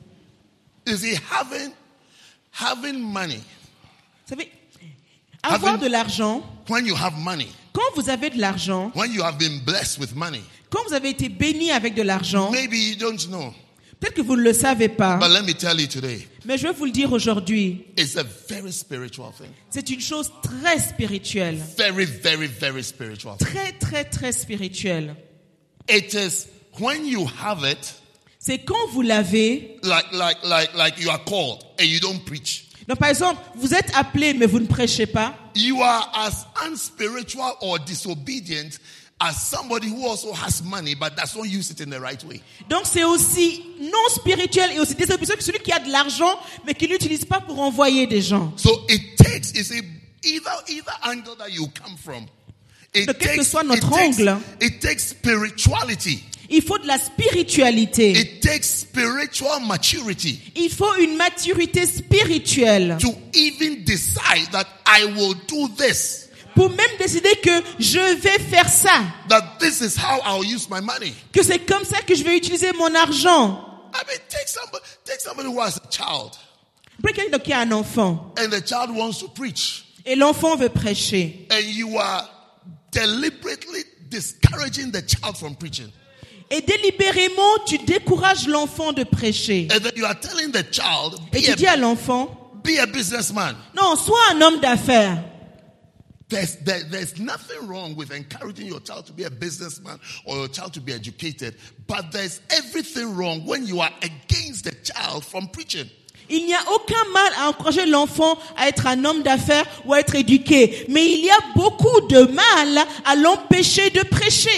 You see, having, having money, Vous savez, avoir Having- de l'argent, when you have money, quand vous avez de l'argent, when you have been blessed with money, quand vous avez été béni avec de l'argent, maybe you don't know, peut-être que vous ne le savez pas, but let me tell you today, mais je vais vous le dire aujourd'hui, it's a very spiritual thing. c'est une chose très spirituelle. Very, very, very spiritual thing. Très, très, très spirituelle. It is when you have it, C'est quand vous l'avez. like, like, like, like you are called and you don't preach. Donc, par exemple, vous êtes appelé, mais vous ne prêchez pas. You are as unspiritual or disobedient as somebody who also has money but does not use it in the right way. Donc, c'est aussi non spirituel et aussi désobéissant que celui qui a de l'argent, mais qui ne l'utilise pas pour envoyer des gens. So it takes, you see, either, either angle that you come from, it Donc, quel que takes, soit it notre takes, angle, it takes spirituality. il faut de la spiritualité. It takes spiritual maturity Il faut une maturité spirituelle to even decide that I will do this. pour même décider que je vais faire ça, That this is how I'll use my money. que c'est comme ça que je vais utiliser mon argent. I mean, take somebody, take somebody who has a child Après, quelqu'un qui a un enfant and the child wants to preach, et l'enfant veut prêcher. and you are deliberately discouraging the child from preaching. Et délibérément, tu décourages l'enfant de prêcher. And then you are telling the child, Et be tu dis a, à l'enfant, be a businessman. non, sois un homme d'affaires. There's, there, there's nothing wrong with encouraging your child to be a businessman or your child to be educated, but there's everything wrong when you are against the child from preaching. Il n'y a aucun mal à encourager l'enfant à être un homme d'affaires ou à être éduqué. Mais il y a beaucoup de mal à l'empêcher de prêcher.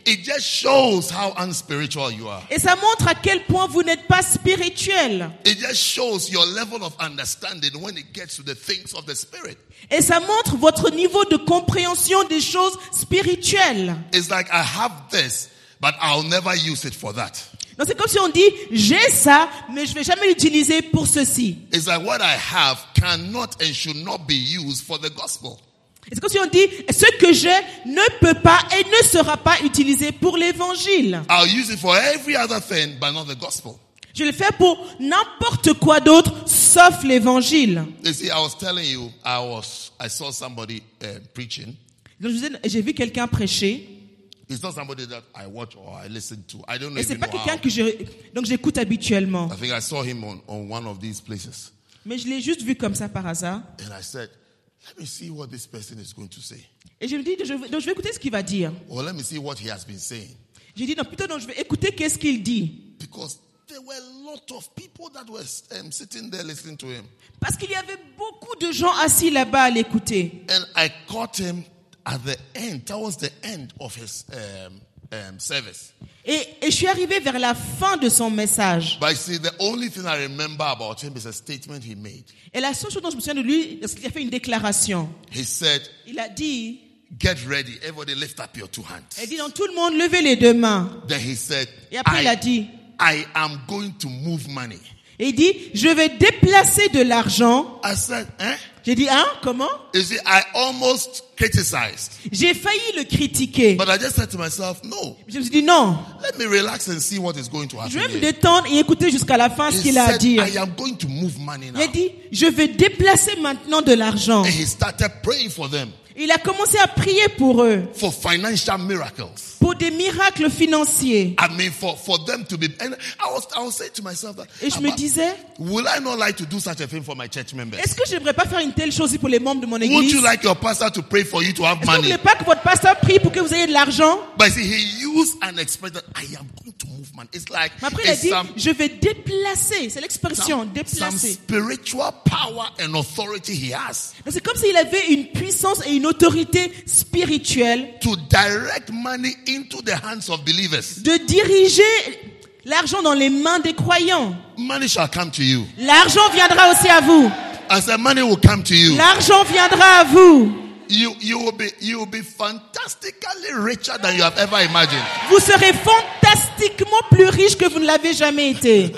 It just shows how unspiritual you are. Et ça montre à quel point vous n'êtes pas spirituel. It just shows your level of understanding when it gets to the things of the spirit. Et ça montre votre niveau de compréhension des choses spirituelles. It's like I have this, but I'll never use it for that. Donc c'est comme si on dit, j'ai ça, mais je vais jamais l'utiliser pour ceci. It's like what I have cannot and should not be used for the gospel. Et c'est comme si on dit, ce que j'ai ne peut pas et ne sera pas utilisé pour l'évangile. I'll use it for every other thing, but not the gospel. Je le fais pour n'importe quoi d'autre, sauf l'évangile. You see, I was telling you, I was, I saw somebody uh, preaching. Donc je vous ai- j'ai vu quelqu'un prêcher. It's not somebody that I watch or I listen to. I don't know Et c'est even pas know quelqu'un how. que je, donc j'écoute habituellement. I think I saw him on, on one of these places. Mais je l'ai juste vu comme ça par hasard. And I said, let me see what this person is going to say. Et je me dis, je vais- donc je vais écouter ce qu'il va dire. Or let me see what he has been saying. J'ai dit, non, plutôt, donc je vais écouter qu'est-ce qu'il dit. Because there were a lot of people that were um, sitting there listening to him. Parce qu'il y avait beaucoup de gens assis là-bas à l'écouter. And I caught him at the end, towards the end of his um, um, service. Et, et je suis arrivé vers la fin de son message. But you see, the only thing I remember about him is a statement he made. Et la seule chose dont je me souviens de lui, c'est qu'il a fait une déclaration. He said, Il a dit, get ready. Everybody lift up your two hands. il dit, donc tout le monde, levez les deux mains. Then he said, Et après, il a I, dit, I am going to move money. et il dit, je vais déplacer de l'argent. I said, eh? J'ai dit, hein, comment? You see, I almost criticized. J'ai failli le critiquer. But I just said to myself, no, Je me suis dit, non, let me relax and see what is going to happen je vais me here. détendre et écouter jusqu'à la fin ce He qu'il a à said, dire. I am going to move money now. Il a dit, je vais déplacer maintenant de l'argent. And he started praying for them Il a commencé à prier pour eux, for financial miracles. pour des miracles financiers. I mean, for, for them to be. And I was, I was saying to myself that, Et je me disais, will I not like to do such a thing for my church members? est-ce que j'aimerais pas faire une telle chose pour les membres de mon Would église? you like your pastor to pray for you to have Est-ce que vous money? voulez pas que votre pasteur prie pour que vous ayez de l'argent? But see, he used an expression, I am going to move money. It's like Mais après, il a it's dit, some, je vais déplacer. C'est l'expression, some, some déplacer. spiritual power and authority he has Donc, c'est comme s'il avait une puissance et une autorité spirituelle to direct money into the hands of believers. de diriger l'argent dans les mains des croyants. Money shall come to you. L'argent viendra aussi à vous. I said, money will come to you. L'argent viendra à vous. You, you will be, you will be fantastically richer than you have ever imagined. Vous serez fantastiquement plus riche que vous ne l'avez jamais été.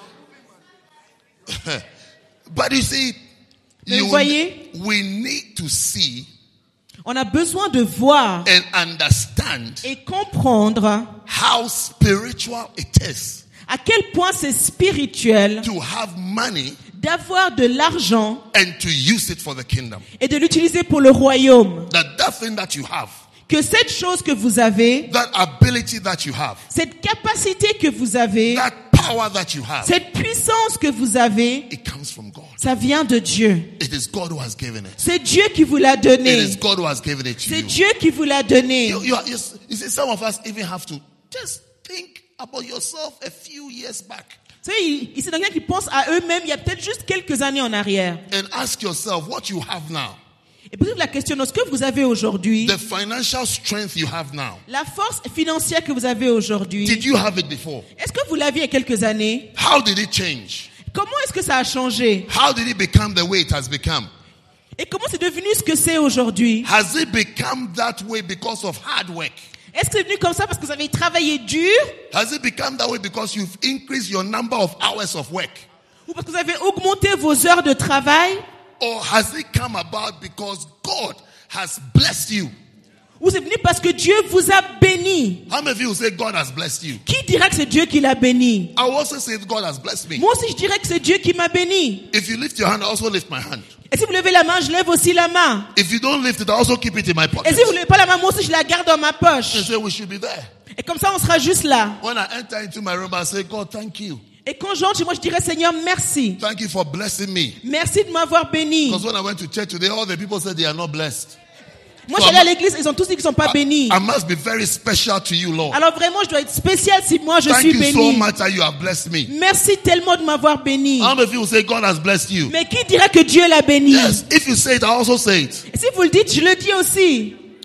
But you see, Mais you, voyez, we need to see on a besoin de voir and understand et comprendre how spiritual it is à quel point c'est spirituel to have money d'avoir de l'argent and to use it for the kingdom. et de l'utiliser pour le royaume. That that thing that you have, Que cette chose que vous avez, that ability that you have, cette capacité que vous avez, that power that you have, cette puissance que vous avez, it comes from God. ça vient de Dieu. It is God who has given it. C'est Dieu qui vous l'a It donné. is God who has given it to C'est you. Dieu qui vous l'a donné. You, you, are, you, you see, some of us even have to just think about yourself a few years back Vous savez, il- ici, il y a qui pensent à eux-mêmes il y a peut-être juste quelques années en arrière. and ask yourself what you have now, Et posez-vous la question, est-ce que vous avez aujourd'hui, the financial strength you have now. la force financière que vous avez aujourd'hui, Did you have it before? est-ce que vous l'aviez il y a quelques années? How did it change? Comment est-ce que ça a changé? How did it become the way it has become? Et comment c'est devenu ce que c'est aujourd'hui? Has it become that way because of hard work? Est-ce que c'est devenu comme ça parce que vous avez travaillé dur? Has it become that way because you've increased your number of hours of work? Ou parce que vous avez augmenté vos heures de travail? Or has it come about because God has blessed you? Ou c'est venu parce que Dieu vous a béni? How many of you will say God has blessed you? Qui dira que c'est Dieu qui l'a béni? I will also say God has blessed me. Moi aussi je dirais que c'est Dieu qui m'a béni. If you lift your hand, I also lift my hand. Et si vous levez la main, je lève aussi la main. If you don't lift it, I also keep it in my Et pocket. si vous ne levez pas la main, moi aussi je la garde dans ma And poche. say we should be there. Et comme ça on sera juste là. When I enter into my room, I say, God, thank you. Et quand j'entre chez moi, je dirais Seigneur, merci. Thank you for blessing me. Merci de m'avoir béni. Because when I went to church today, all the people said they are not blessed. Moi j'allais à l'église, ils ont tous dit qu'ils ne sont pas bénis. I must be very special to you, Lord. Alors vraiment, je dois être spécial si moi je Thank suis you so béni. much that you have blessed me. Merci tellement de m'avoir béni. How many of you will say God has blessed you? Mais qui dira que Dieu l'a béni? Yes, if you say it, I also say it. Et si vous le dites, je le dis aussi.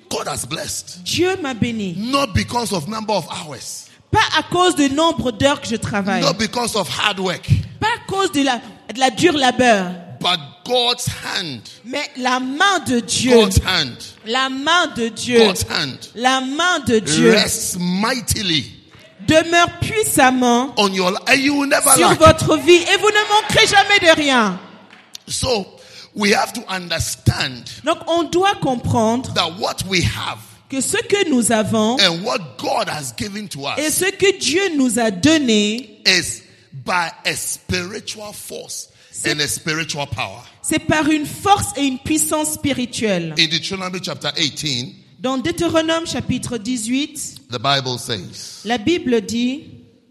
God has blessed. Dieu m'a béni. Not because of number of hours. Pas à cause du nombre d'heures que je travaille. Not because of hard work. Pas à cause de la, de la dure labeur. But God's hand. Mais la main de Dieu. God's hand. La main de Dieu. God's hand. La main de Dieu. Rests mightily. Demeure puissamment On your life. And you will never sur lack. votre vie et vous ne manquerez jamais de rien. So, we have to understand Donc on doit comprendre that what we have que ce que nous avons and what God has given to et us ce que Dieu nous a donné, is by a spiritual force and a spiritual power. c'est par une force et une puissance spirituelle. In Deuteronomy chapter eighteen, Dans Deutéronome chapitre dix-huit, the Bible says, la Bible dit,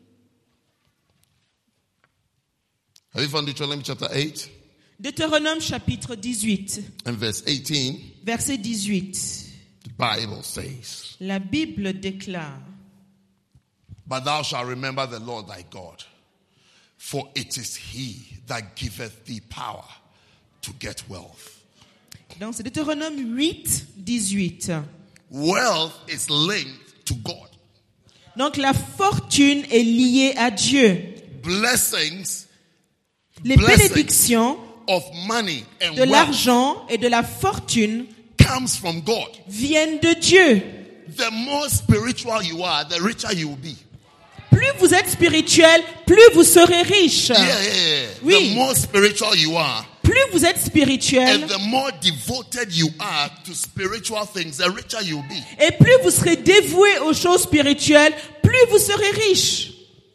have you found Deuteronomy chapter eight Deutéronome chapitre dix-huit, and verse eighteen? verset dix-huit, The Bible says, la Bible déclare, but thou shalt remember the Lord thy God, for it is he that giveth thee power to get wealth. donc c'est Deutéronome huit, dix-huit. Wealth is linked to God. Donc la fortune est liée à Dieu. Blessings Les Blessing. bénédictions of money and de wealth l'argent et de la fortune comes from God. viennent de Dieu. The more spiritual you are, the richer you will be. Plus vous êtes spirituel, plus vous serez riche. Yeah, yeah, yeah. Oui. The more spiritual you are, Plus vous êtes spirituel and the more devoted you are to spiritual things, the richer you will be. et plus vous serez dévoué aux choses spirituelles, plus vous serez riche.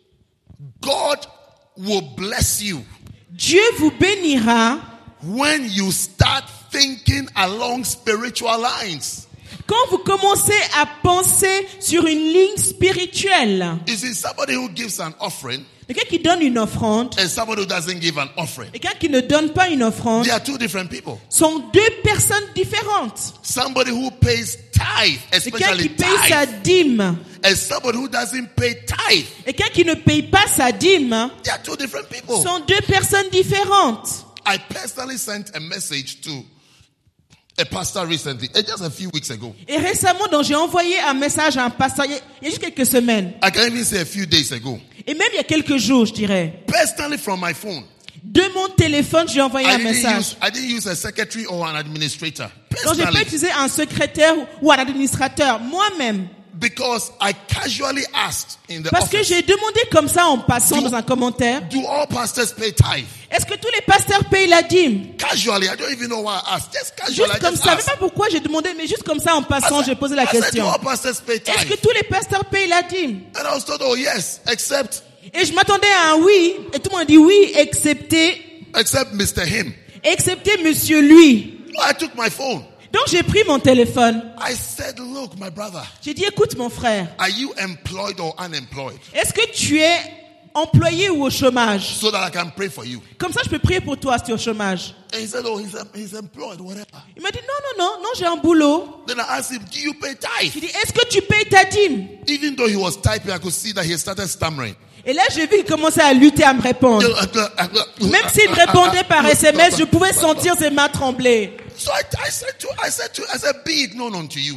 God will bless you Dieu vous bénira when you start thinking along spiritual lines. quand vous commencez à penser sur une ligne spirituelle. You see, somebody who gives an offering Quelqu'un qui donne une offrande and somebody who doesn't give an offering, et quelqu'un qui ne donne pas une offrande they are two different people. sont deux personnes différentes. Somebody who pays tithe, Quelqu'un especially qui paye sa tithe, dîme and somebody who doesn't pay tithe, et quelqu'un qui ne paye pas sa dîme they are two different people. sont deux personnes différentes. I personally sent a message to a pastor recently, eh, just a few weeks ago. Et récemment, donc, j'ai envoyé un message à un pasteur, il y a- il y a juste quelques semaines. I can even say a few days ago. Et même il y a quelques jours, je dirais. Personally from my phone. De mon téléphone, j'ai envoyé I un didn't, message. use, I didn't use a secretary or an administrator. Donc, j'ai pas Personally. utilisé un secrétaire ou un administrateur, moi-même. Because I casually asked in the Parce que office, j'ai demandé comme ça en passant Do- dans un commentaire, do all pastors pay tithe? est-ce que tous les pasteurs payent la dîme? Casually, I don't even know why I asked. Just casually, Juste I comme just ça, je ne sais asked. pas pourquoi j'ai demandé, mais juste comme ça en I passant, said- j'ai posé la I said, question. do all pastors pay Est-ce que tithe? tous les pasteurs payent la dîme? And I was told, oh yes, except, Et je m'attendais à un oui, et tout le monde dit oui, excepté, except Mister Him. excepté monsieur lui. I took my phone. Donc j'ai pris mon téléphone. I said, look, my brother, J'ai dit, écoute mon frère, are you employed or unemployed? est-ce que tu es employé ou au chômage? So that I can pray for you. Comme ça, je peux prier pour toi si tu es au chômage. And he said, oh, he's, he's employed, whatever. Il m'a dit, non, non, non, non, j'ai un boulot. Then I asked him, do you pay J'ai tithe? dit, est-ce que tu payes ta dîme? Even though he was typing, I could see that he started stammering. Et là, j'ai vu qu'il commençait à lutter à me répondre. Même s'il me répondait par S M S, je pouvais sentir ses mains trembler. So I, I said to, I said to, I said, be it known unto you.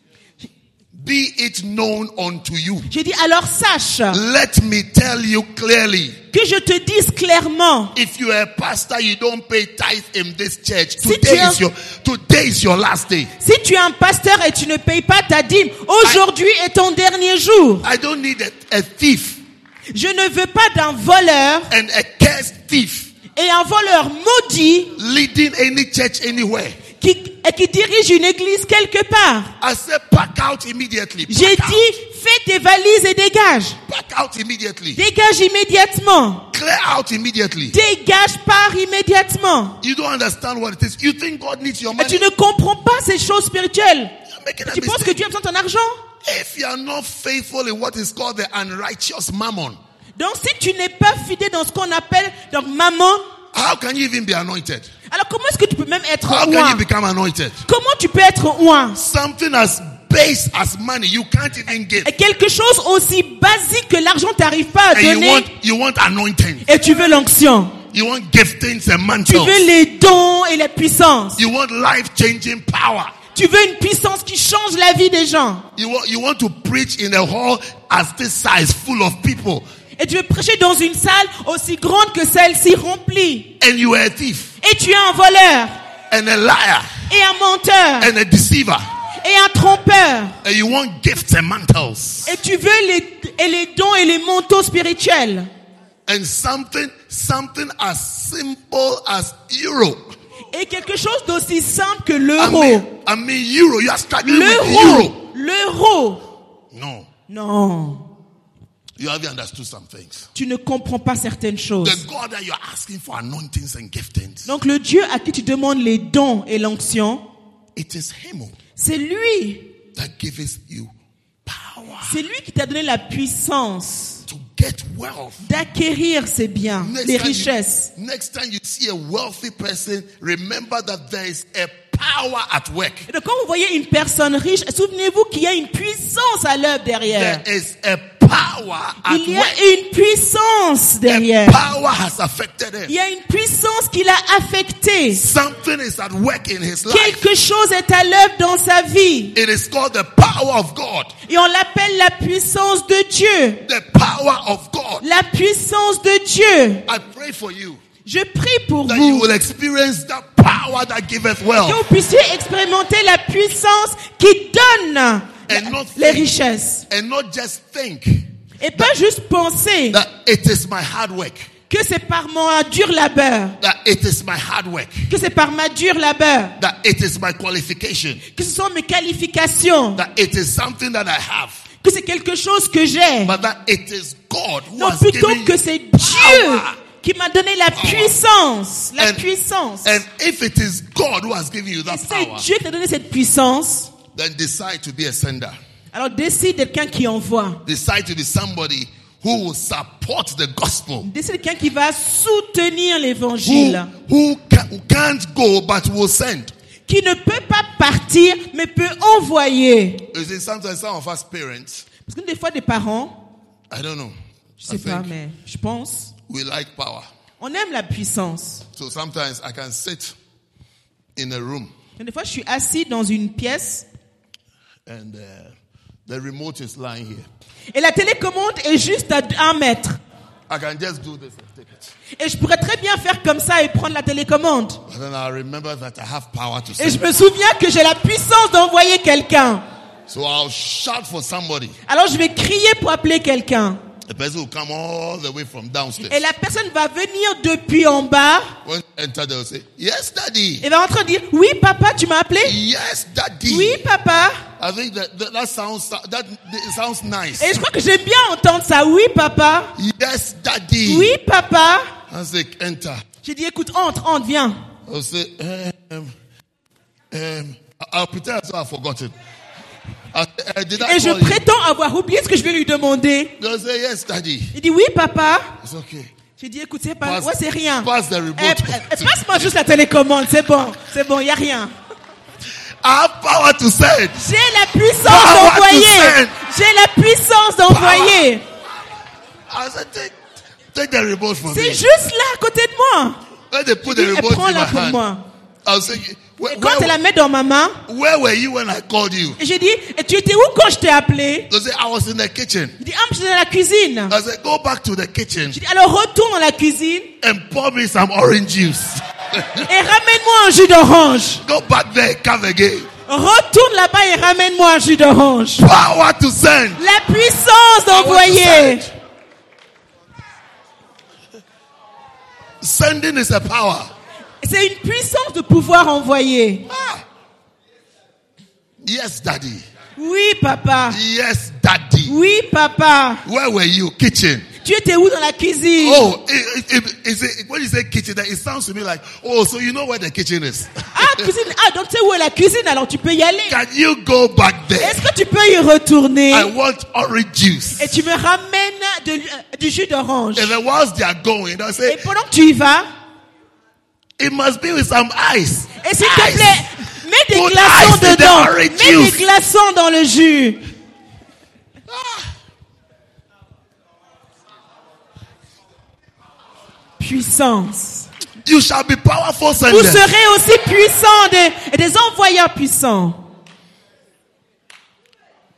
Be it known unto you. J'ai dit, alors sache Let me tell you clearly. que je te dise clairement, If you are a pastor, you don't pay tithe in this church. Si Today tu es- is your, today is your last day. si tu es un pasteur et tu ne payes pas ta dîme, aujourd'hui est ton dernier jour. I don't need a, a thief Je ne veux pas d'un voleur and a cursed thief et un voleur maudit leading any church anywhere. qui, et qui dirige une église quelque part. I said, pack out immediately. Pack J'ai out. dit, fais tes valises et dégage. Pack out immediately. Dégage immédiatement. Clear out immediately. Dégage, pars immédiatement. You don't understand what it is. You think God needs your Et money. tu ne comprends pas ces choses spirituelles. You're making a Tu penses que mistake. Dieu a besoin de ton argent? If you are not faithful in what is called the unrighteous mammon, Donc si tu n'es pas fidèle dans ce qu'on appelle donc maman, how can you even be anointed? alors comment est-ce que tu peux même être How can oint? you become anointed? Comment tu peux être oint? Something as base as money, you can't even give. Et quelque chose aussi basique que l'argent t'arrive pas à And you donner want, you want anointing. et tu veux l'onction. You want giftings and Tu mantles. veux les dons et les puissances. You want life-changing power. Tu veux une puissance qui change la vie des gens. You want, you want to preach in a hall as this size, full of people. Et tu veux prêcher dans une salle aussi grande que celle-ci remplie. And you are a thief. Et tu es un voleur. And a liar. Et un menteur. And a deceiver. Et un trompeur. And you want gifts and mantles. Et tu veux les, et les dons et les manteaux spirituels. And something, something as simple as euro. Et quelque chose d'aussi simple que I l'euro. mean, I mean euro. You are struggling with L'euro. euro. L'euro. No. Non. You haven't understood some things. Tu ne comprends pas certaines choses. The God that you're asking for anointings and giftings. Donc le Dieu à qui tu demandes les dons et l'onction, It is Him c'est lui. that gives you power C'est lui qui t'a donné la puissance to get wealth. d'acquérir ces biens, Next les time, you, richesses. next time you see a wealthy person, remember that there is a power at work. Et donc quand vous voyez une personne riche, souvenez-vous qu'il y a une puissance à l'œuvre derrière. There is a power at Il y a work. une puissance derrière. Power has affected him. Il y a une puissance qui l'a affecté. Something is at work in his life. Quelque chose est à l'œuvre dans sa vie. It is called the power of God. Et on l'appelle la puissance de Dieu. The power of God. La puissance de Dieu. I pray for you Je prie pour that you vous will experience that power that giveth que wealth. vous puissiez expérimenter la puissance qui donne And not les think, richesses. and not just think Et pas juste penser that it is my hard work. que c'est par mon dur labeur, That it is my hard work. que c'est par ma dure labeur, That it is my qualification. que ce sont mes qualifications, That it is something that I have. que c'est quelque chose que j'ai. But that it is God who Non, has plutôt given que you c'est Dieu power. qui m'a donné la puissance. La And- puissance. And if it is God who has given you Et that c'est power, Dieu qui t'a donné cette puissance. then decide to be a sender. Alors décide de quelqu'un qui envoie. Decide to be somebody who will support the gospel. Décide de quelqu'un qui va soutenir Who, l'évangile. who, can, who can't go but will send. Qui ne peut pas partir, mais peut envoyer. You see, sometimes some of us parents, Parce que des fois, des parents, I don't know, je I sais pas, think mais je pense, we like power. on aime la puissance. So sometimes I can sit in a room Et des fois, je suis assis dans une pièce and uh, the remote is lying here. et la télécommande est juste à un mètre. I can just do this and take it. Et je pourrais très bien faire comme ça et prendre la télécommande. But then I remember that I have power to Et je send. me souviens que j'ai la puissance d'envoyer quelqu'un. So I'll shout for somebody. Alors je vais crier pour appeler quelqu'un. The person will come all the way from downstairs. Et la personne va venir depuis en bas When you enter, they'll say, "Yes, daddy. et va rentrer et dire, oui papa, tu m'as appelé? Yes, daddy." Oui papa. I think that, that that sounds that, that it sounds nice. Et je crois que j'aime bien entendre ça. Oui papa. Yes, daddy. Oui papa. I say, enter. J'ai dit, écoute, entre, entre, viens. I'll say, um, um, I'll pretend as though I've forgotten. I, uh, did I Et je call you? prétends avoir oublié ce que je vais lui demander. They'll say, yes, daddy. Il dit, oui papa. It's okay. J'ai dit, écoute, c'est pas, Passe- ouais, c'est rien. passe the remote. Eh, eh, passe-moi juste la télécommande, c'est bon, c'est bon, il y a rien. I have power to send. J'ai la puissance Power to d'envoyer. send. J'ai la puissance d'envoyer. I said, take, take the remote from C'est me. juste là à côté de moi. When they put J'ai the dit, eh, remote in my prends-la pour hand, moi. I'll say, where, Et quand elle la where, met dans ma main, where were you when I called you? et j'ai dit, et tu étais où quand je t'ai appelé? They'll say, I was in the kitchen. Il dit, ah, je suis dans la cuisine. I said, go back to the kitchen J'ai dit, alors retourne dans la cuisine and pour me some orange juice. et ramène-moi un jus d'orange. Go back there, come again. Retourne là-bas et ramène-moi un jus d'orange. Power to send. La puissance d'envoyer. send. Sending is a power. C'est une puissance de pouvoir envoyer. Ah. Yes, daddy. Oui, papa. Yes, daddy. Oui, papa. Where were you? Kitchen. Tu étais où dans la cuisine? Oh, it, it, it, it's a- when you say kitchen, it sounds to me like, oh, so you know where the kitchen is. Ah, cuisine. Ah, donc tu sais où est la cuisine, alors tu peux y aller. Can you go back there? Est-ce que tu peux y retourner? I want orange juice. Et tu me ramènes de, euh, du jus d'orange. And then whilst they are going, they'll Et say, pendant que tu y vas, it must be with some ice. et s'il te Ice. plaît, mets des Put glaçons ice in the dedans. orange Mets juice. des glaçons dans le jus. Puissance. You shall be powerful Vous senders. serez aussi puissants des, et des envoyeurs puissants.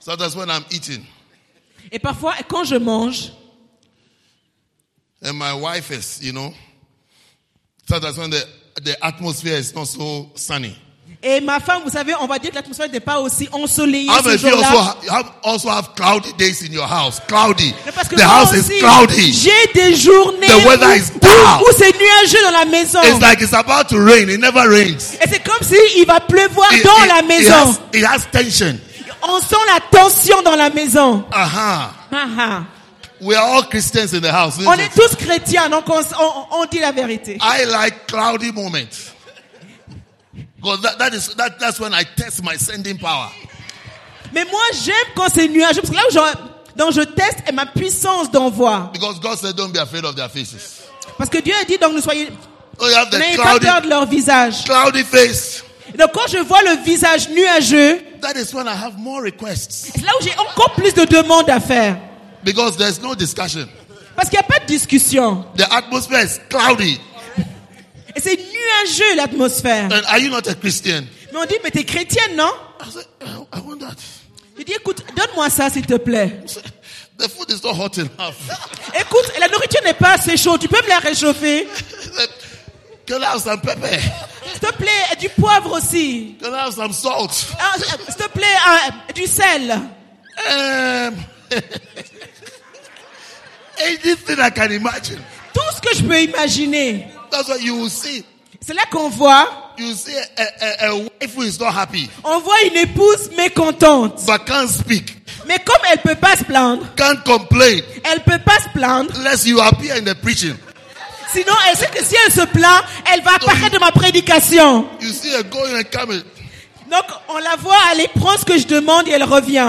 Sometimes when I'm eating, Et parfois, quand je mange, and my wife is, you know, sometimes when the, the atmosphere is not so sunny. et ma femme, vous savez, on va dire que l'atmosphère n'est pas aussi ensoleillée How ce many of you also jour-là. have, have, also have cloudy days in your house? Cloudy. Mais parce que The moi house aussi, is cloudy. j'ai des journées The weather où, is où- dark. où c'est nuageux dans la maison. It's like it's about to rain. It never rains. Et c'est comme s'il va pleuvoir It, dans it- la it maison. has, it has tension. On sent la tension dans la maison. Uh-huh. Ah, ah. We are all Christians in the house. On Listen. est tous chrétiens, donc on, on- on dit la vérité. I like cloudy moments. Because that, that is, that, that's when I test my sending power. Mais moi, j'aime quand c'est nuageux, parce que là où je, donc je teste ma puissance d'envoi. Because God said, don't be afraid of their faces. Parce que Dieu a dit, donc ne soyez, Oh, you have the n'ayez pas cloudy, peur de leur visage. cloudy face. Donc quand je vois le visage nuageux, That is when I have more requests. c'est là où j'ai encore plus de demandes à faire. Because there's no discussion. Parce qu'il n'y a pas de discussion. The atmosphere is cloudy. Et c'est nuageux l'atmosphère. And are you not a Christian? Mais on dit, mais t'es chrétienne, non? I said, "Oh, I want that. Je dis, écoute, donne-moi ça, s'il te plaît. The food is not hot enough. Écoute, la nourriture n'est pas assez chaude. Tu peux me la réchauffer? Can I have some pepper? S'il te plaît, et du poivre aussi. Can I have some salt? Ah, s'il te plaît, ah, du sel. Um, anything I can imagine. Tout ce que je peux imaginer. That's what you will see. C'est là qu'on voit, You see a, a, a wife who is not happy, on voit une épouse mécontente. but can't speak, Mais comme elle peut pas se plaindre, can't complain, elle peut pas se plaindre. unless you appear in the preaching. Sinon, elle sait que si elle se plaint, elle va apparaître de ma prédication. You see her going and coming. Donc, on la voit aller prendre ce que je demande et elle revient.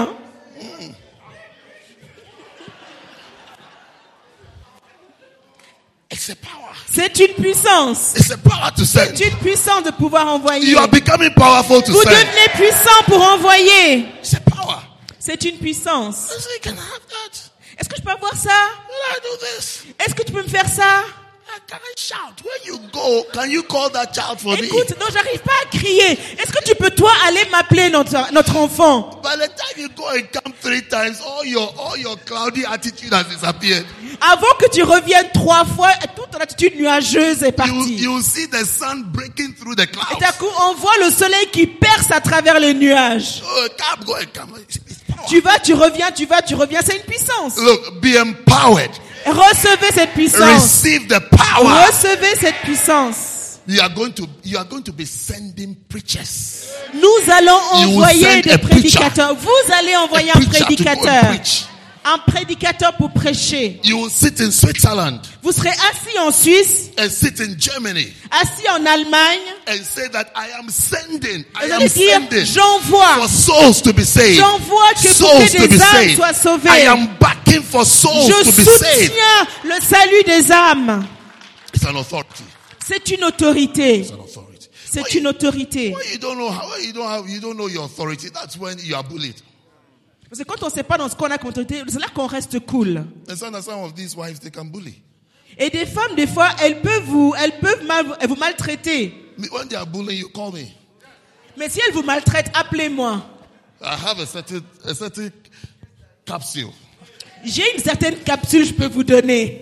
It's a power. C'est une puissance. It's a power to send. C'est une puissance de pouvoir envoyer. You are becoming powerful to Vous send. devenez puissant pour envoyer. It's a power. C'est une puissance. I say, can I have that? Est-ce que je peux avoir ça? Can I do this? Est-ce que tu peux me faire ça? Can I shout? When you go, can you call that child for me? Écoute, non, j'arrive pas à crier. Est-ce que tu peux, toi, aller m'appeler notre, notre enfant? By the time you go and come three times, all your all your cloudy attitude has disappeared. Avant que tu reviennes trois fois, toute ton attitude nuageuse est You partie. you will see the sun breaking through the Et clouds. d'un coup, on voit le soleil qui perce à travers les nuages. Oh, come, go and come. It's power. Tu vas, tu reviens, tu vas, tu reviens. C'est une puissance. Look, be empowered. Recevez cette puissance. Receive the power. Recevez cette puissance. You are going to you are going to be sending preachers. Nous allons You will envoyer send des a preacher. prédicateurs. Vous allez envoyer A un preacher to go and prédicateur. preach. Un prédicateur pour prêcher. You will sit in Switzerland Vous serez assis en Suisse, and sit in Germany assis en Allemagne. and say that I am sending. I Vous am allez dire, sending j'envoie. for souls to be saved. J'envoie que pour Souls que to be des âmes saved. soient sauvées. I am backing for souls Je to be saved. soutiens le salut des âmes. It's an authority. C'est une autorité. It's an authority. C'est When une autorité. When you don't know how when you don't have you don't know your authority, that's when you are bullied. Parce que quand on ne sait pas dans ce qu'on a comme autorité, c'est là qu'on reste cool. And some, some of these wives they can bully. Et des femmes, des fois, elles peuvent vous, elles peuvent mal, vous maltraiter. When they are bullying, you call me. Mais si elles vous maltraitent, appelez-moi. I have a certain a certain capsule. J'ai une certaine capsule, je peux vous donner.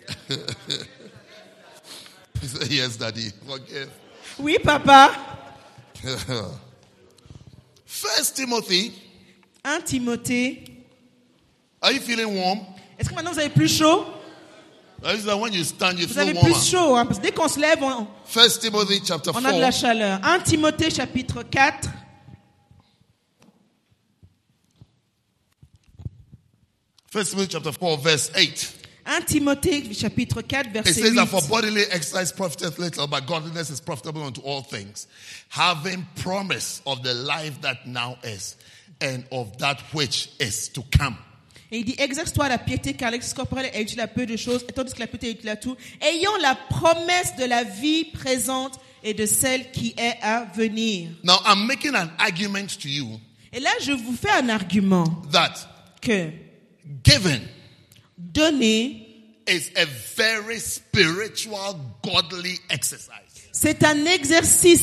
Yes, Daddy. Forgive. Oui, papa. First Timothy. un Timothée. Are you feeling warm? Est-ce que maintenant vous avez plus chaud? Is that when you stand, you Vous feel avez warmer? plus chaud, hein, parce que dès qu'on se lève, on, First Timothy chapter on a de la four. chaleur. un Timothée chapitre quatre. First Timothy chapter four, verse eight. un Timothée chapitre quatre, It verset says that for huit. bodily exercise profiteth little, but godliness is profitable unto all things, having promise of the life that now is, and of that which is to come. Et il dit, exerce-toi la piété, car l'exercice corporel est utile à peu de choses, et tandis que la piété est utile à tout, ayant la promesse de la vie présente et de celle qui est à venir. Now I'm making an argument to you Et là, je vous fais un argument that que giving donner, is a very spiritual, godly exercise. c'est un exercice spirituel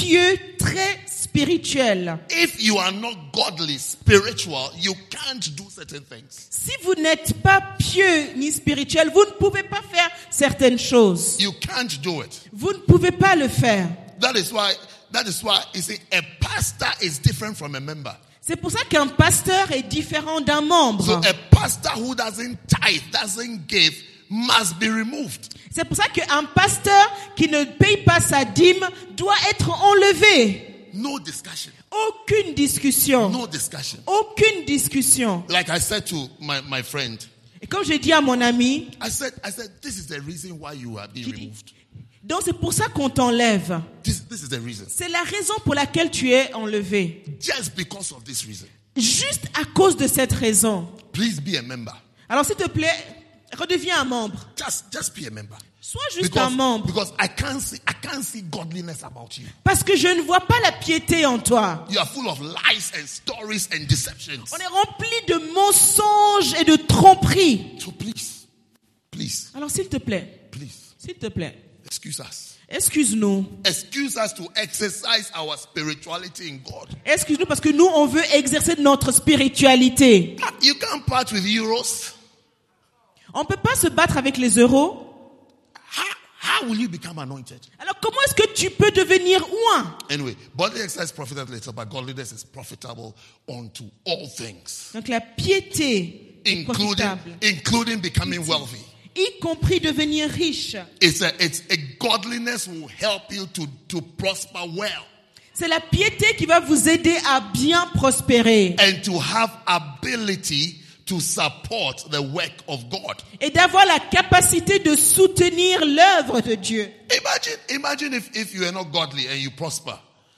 pieux, très spirituel. If you are not godly, spiritual, you can't do certain things. Si vous n'êtes pas pieux ni spirituel, vous ne pouvez pas faire certaines choses. You can't do it. Vous ne pouvez pas le faire. That is why, that is why, you see, a pastor is different from a member. C'est pour ça qu'un pasteur est différent d'un membre. So a pastor who doesn't tithe, doesn't give, must be removed. C'est pour ça qu'un pasteur qui ne paye pas sa dîme doit être enlevé. No discussion. Aucune discussion. No discussion. Aucune discussion. Like I said to my, my friend, Et comme j'ai dit à mon ami, I said, I said, this is the reason why you are being removed. donc c'est pour ça qu'on t'enlève. This, this is the reason. C'est la raison pour laquelle tu es enlevé. Just because of this reason. Juste à cause de cette raison. Please be a member. Alors s'il te plaît, redeviens un membre. Just, just be a member. Sois juste Because, un membre. because I can't see, I can't see godliness about you. Parce que je ne vois pas la piété en toi. You are full of lies and stories and deceptions. On est rempli de mensonges et de tromperies. So please, please, Alors s'il te plaît, please, s'il te plaît, excuse us. excuse-nous. Excuse us to exercise our spirituality in God. Excuse-nous parce que nous, on veut exercer notre spiritualité. You can't part with euros. On ne peut pas se battre avec les euros. How, how will you become anointed? Alors comment est-ce que tu peux devenir oint? Anyway, bodily exercise is profitable little, but godliness is profitable unto all things, Donc la piété est including, profitable, including becoming wealthy. y compris devenir riche. It's a, it's a godliness will help you to, to prosper well C'est la piété qui va vous aider à bien prospérer and to have ability to support the work of God. et d'avoir la capacité de soutenir l'œuvre de Dieu. Imagine, imagine if, if you are not godly and you prosper.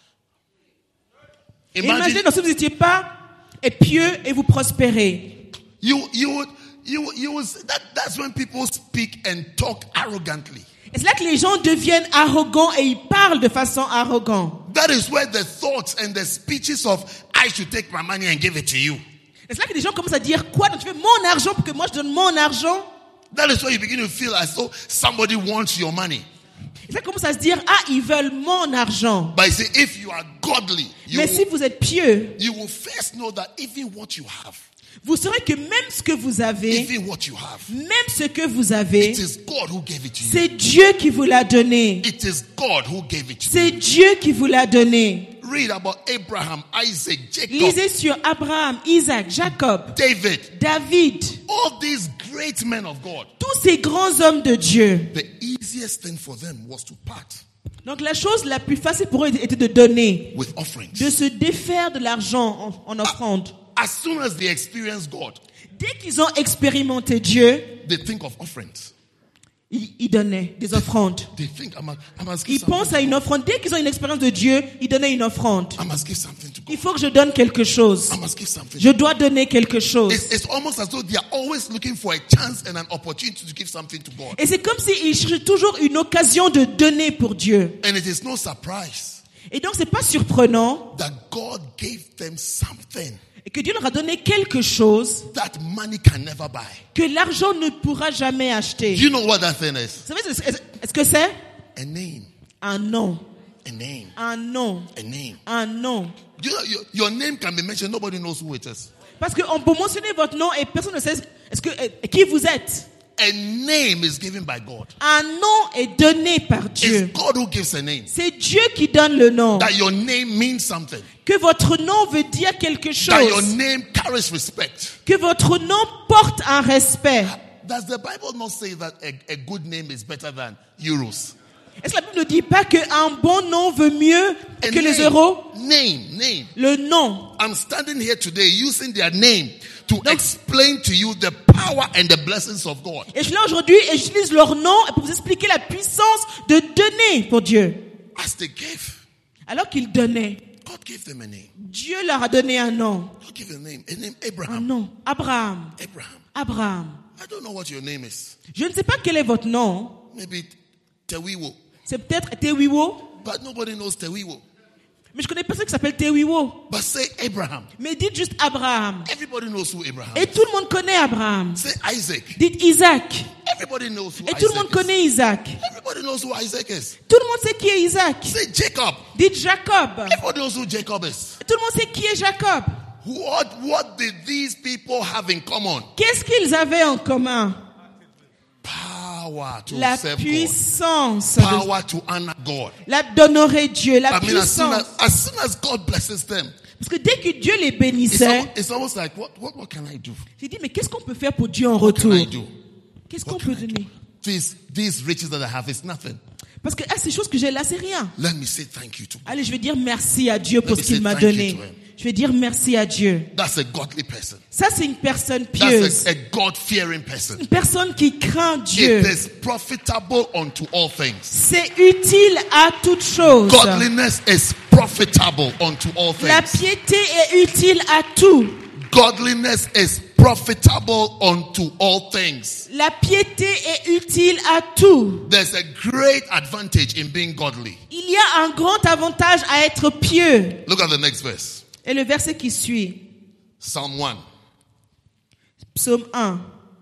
Imaginez Imagine donc si vous n'étiez pas pieux et vous prospérez. you you would you you would that that's when people speak and talk arrogantly. Et c'est là que les gens deviennent arrogants et ils parlent de façon arrogante. That is where the thoughts and the speeches of I should take my money and give it to you. Et c'est là que les gens commencent à dire quoi? Donc tu veux mon argent pour que moi je donne mon argent? That is where you begin to feel as though somebody wants your money. Et ça commence à se dire ah ils veulent mon argent. But you see, if you are godly, you Mais will, si vous êtes pieux, you will first know that even what you have, vous saurez que même ce que vous avez, even what you have, même ce que vous avez, it is God who gave it to you. c'est Dieu qui vous l'a donné. It is God who gave it to you. C'est Dieu qui vous l'a donné. Read about Abraham, Isaac, Jacob, Lisez sur Abraham, Isaac, Jacob, David, David, all these great men of God. tous ces grands hommes de Dieu. The easiest thing for them was to part Donc la chose la plus facile pour eux était de donner, with offerings. de se défaire de l'argent en, en offrande. As soon as they experience God, Dès qu'ils ont expérimenté Dieu, they think of offerings. ils, ils donnaient des offrandes. They think I must, I must give Ils pensent something. à une offrande. Dès qu'ils ont une expérience de Dieu, ils donnaient une offrande. I must give something to Il God. faut que je donne quelque chose. I must give something. Je dois donner quelque chose. It's, it's almost as though they are always looking for a chance and an opportunity to give something to God. Et c'est comme s'ils cherchaient toujours une occasion de donner pour Dieu. And it is no surprise Et donc c'est pas surprenant that God gave them something que Dieu leur a donné quelque chose that money can never buy. que l'argent ne pourra jamais acheter. Do you know what that thing is? Vous savez est-ce est-ce que c'est? A name. Un nom. A name. Un nom. A name. Un nom. You know, your, your name can be mentioned. Nobody knows who it is. Parce qu'on peut mentionner votre nom et personne ne sait est-ce que, eh, qui vous êtes. A name is given by God. Un nom est donné par Dieu. It's God who gives a name. C'est Dieu qui donne le nom. That your name means something. Que votre nom veut dire quelque That your chose. name carries respect. Que votre nom porte un respect. Does the Bible not say that a, a good name is better than euros? Est-ce que la Bible ne dit pas qu'un bon nom veut mieux A que les name, euros? name, name. Le nom. I'm standing here today using their name to Donc- explain to you the power and the blessings of God. Et je suis là aujourd'hui et j'utilise leur nom pour vous expliquer la puissance de donner pour Dieu. As they gave, Alors qu'ils donnaient, God gave them a name. Dieu leur a donné un nom. God gave a name. A name Un Abraham. nom. Abraham. Abraham. Abraham. I don't know what your name is. Je ne sais pas quel est votre nom. Maybe Tewiwo. C'est peut-être Tewiwo. But nobody knows Tewiwo. Mais je connais personne qui s'appelle Tewiwo. But say Abraham. Mais dites juste Abraham. Everybody knows who Abraham Et tout le monde connaît Abraham. Say Isaac. Dites Isaac. Everybody knows who Et tout le monde Isaac is. connaît Isaac. Everybody knows who Isaac is. Tout le monde sait qui est Isaac. Say Jacob. Dites Jacob. Everybody knows who Jacob is. Tout le monde sait qui est Jacob. What, what did these people have in common? Qu'est-ce qu'ils avaient en commun? Power to La serve God. puissance. Power to honor God. La, d'honorer Dieu. La I mean, as soon puissance. as, as soon as God blesses them, Parce que dès que Dieu les it's bénissait, almost, it's almost like, what, what, what can I do? j'ai dit, mais qu'est-ce qu'on peut faire pour Dieu en What can retour? I do? Qu'est-ce qu'on What peut can I do? donner? These, these riches that I have is nothing. Parce que ah, ces choses que j'ai là, c'est rien. Let me say thank you to God. Allez, je vais dire merci à Dieu pour Let ce me qu'il say m'a thank you donné. to him. Je vais dire merci à Dieu. That's a godly person. Ça, c'est une personne pieuse. That's a, a God-fearing person. Une personne qui craint Dieu. It is profitable unto all things. C'est utile à toute chose. Godliness is profitable unto all La things. piété est utile à tout. Godliness is profitable unto all things. La piété est utile à tout. There's a great advantage in being godly. Il y a un grand avantage à être pieux. Look at the next verse. Et le verset qui suit, Psalm one. Psaume un.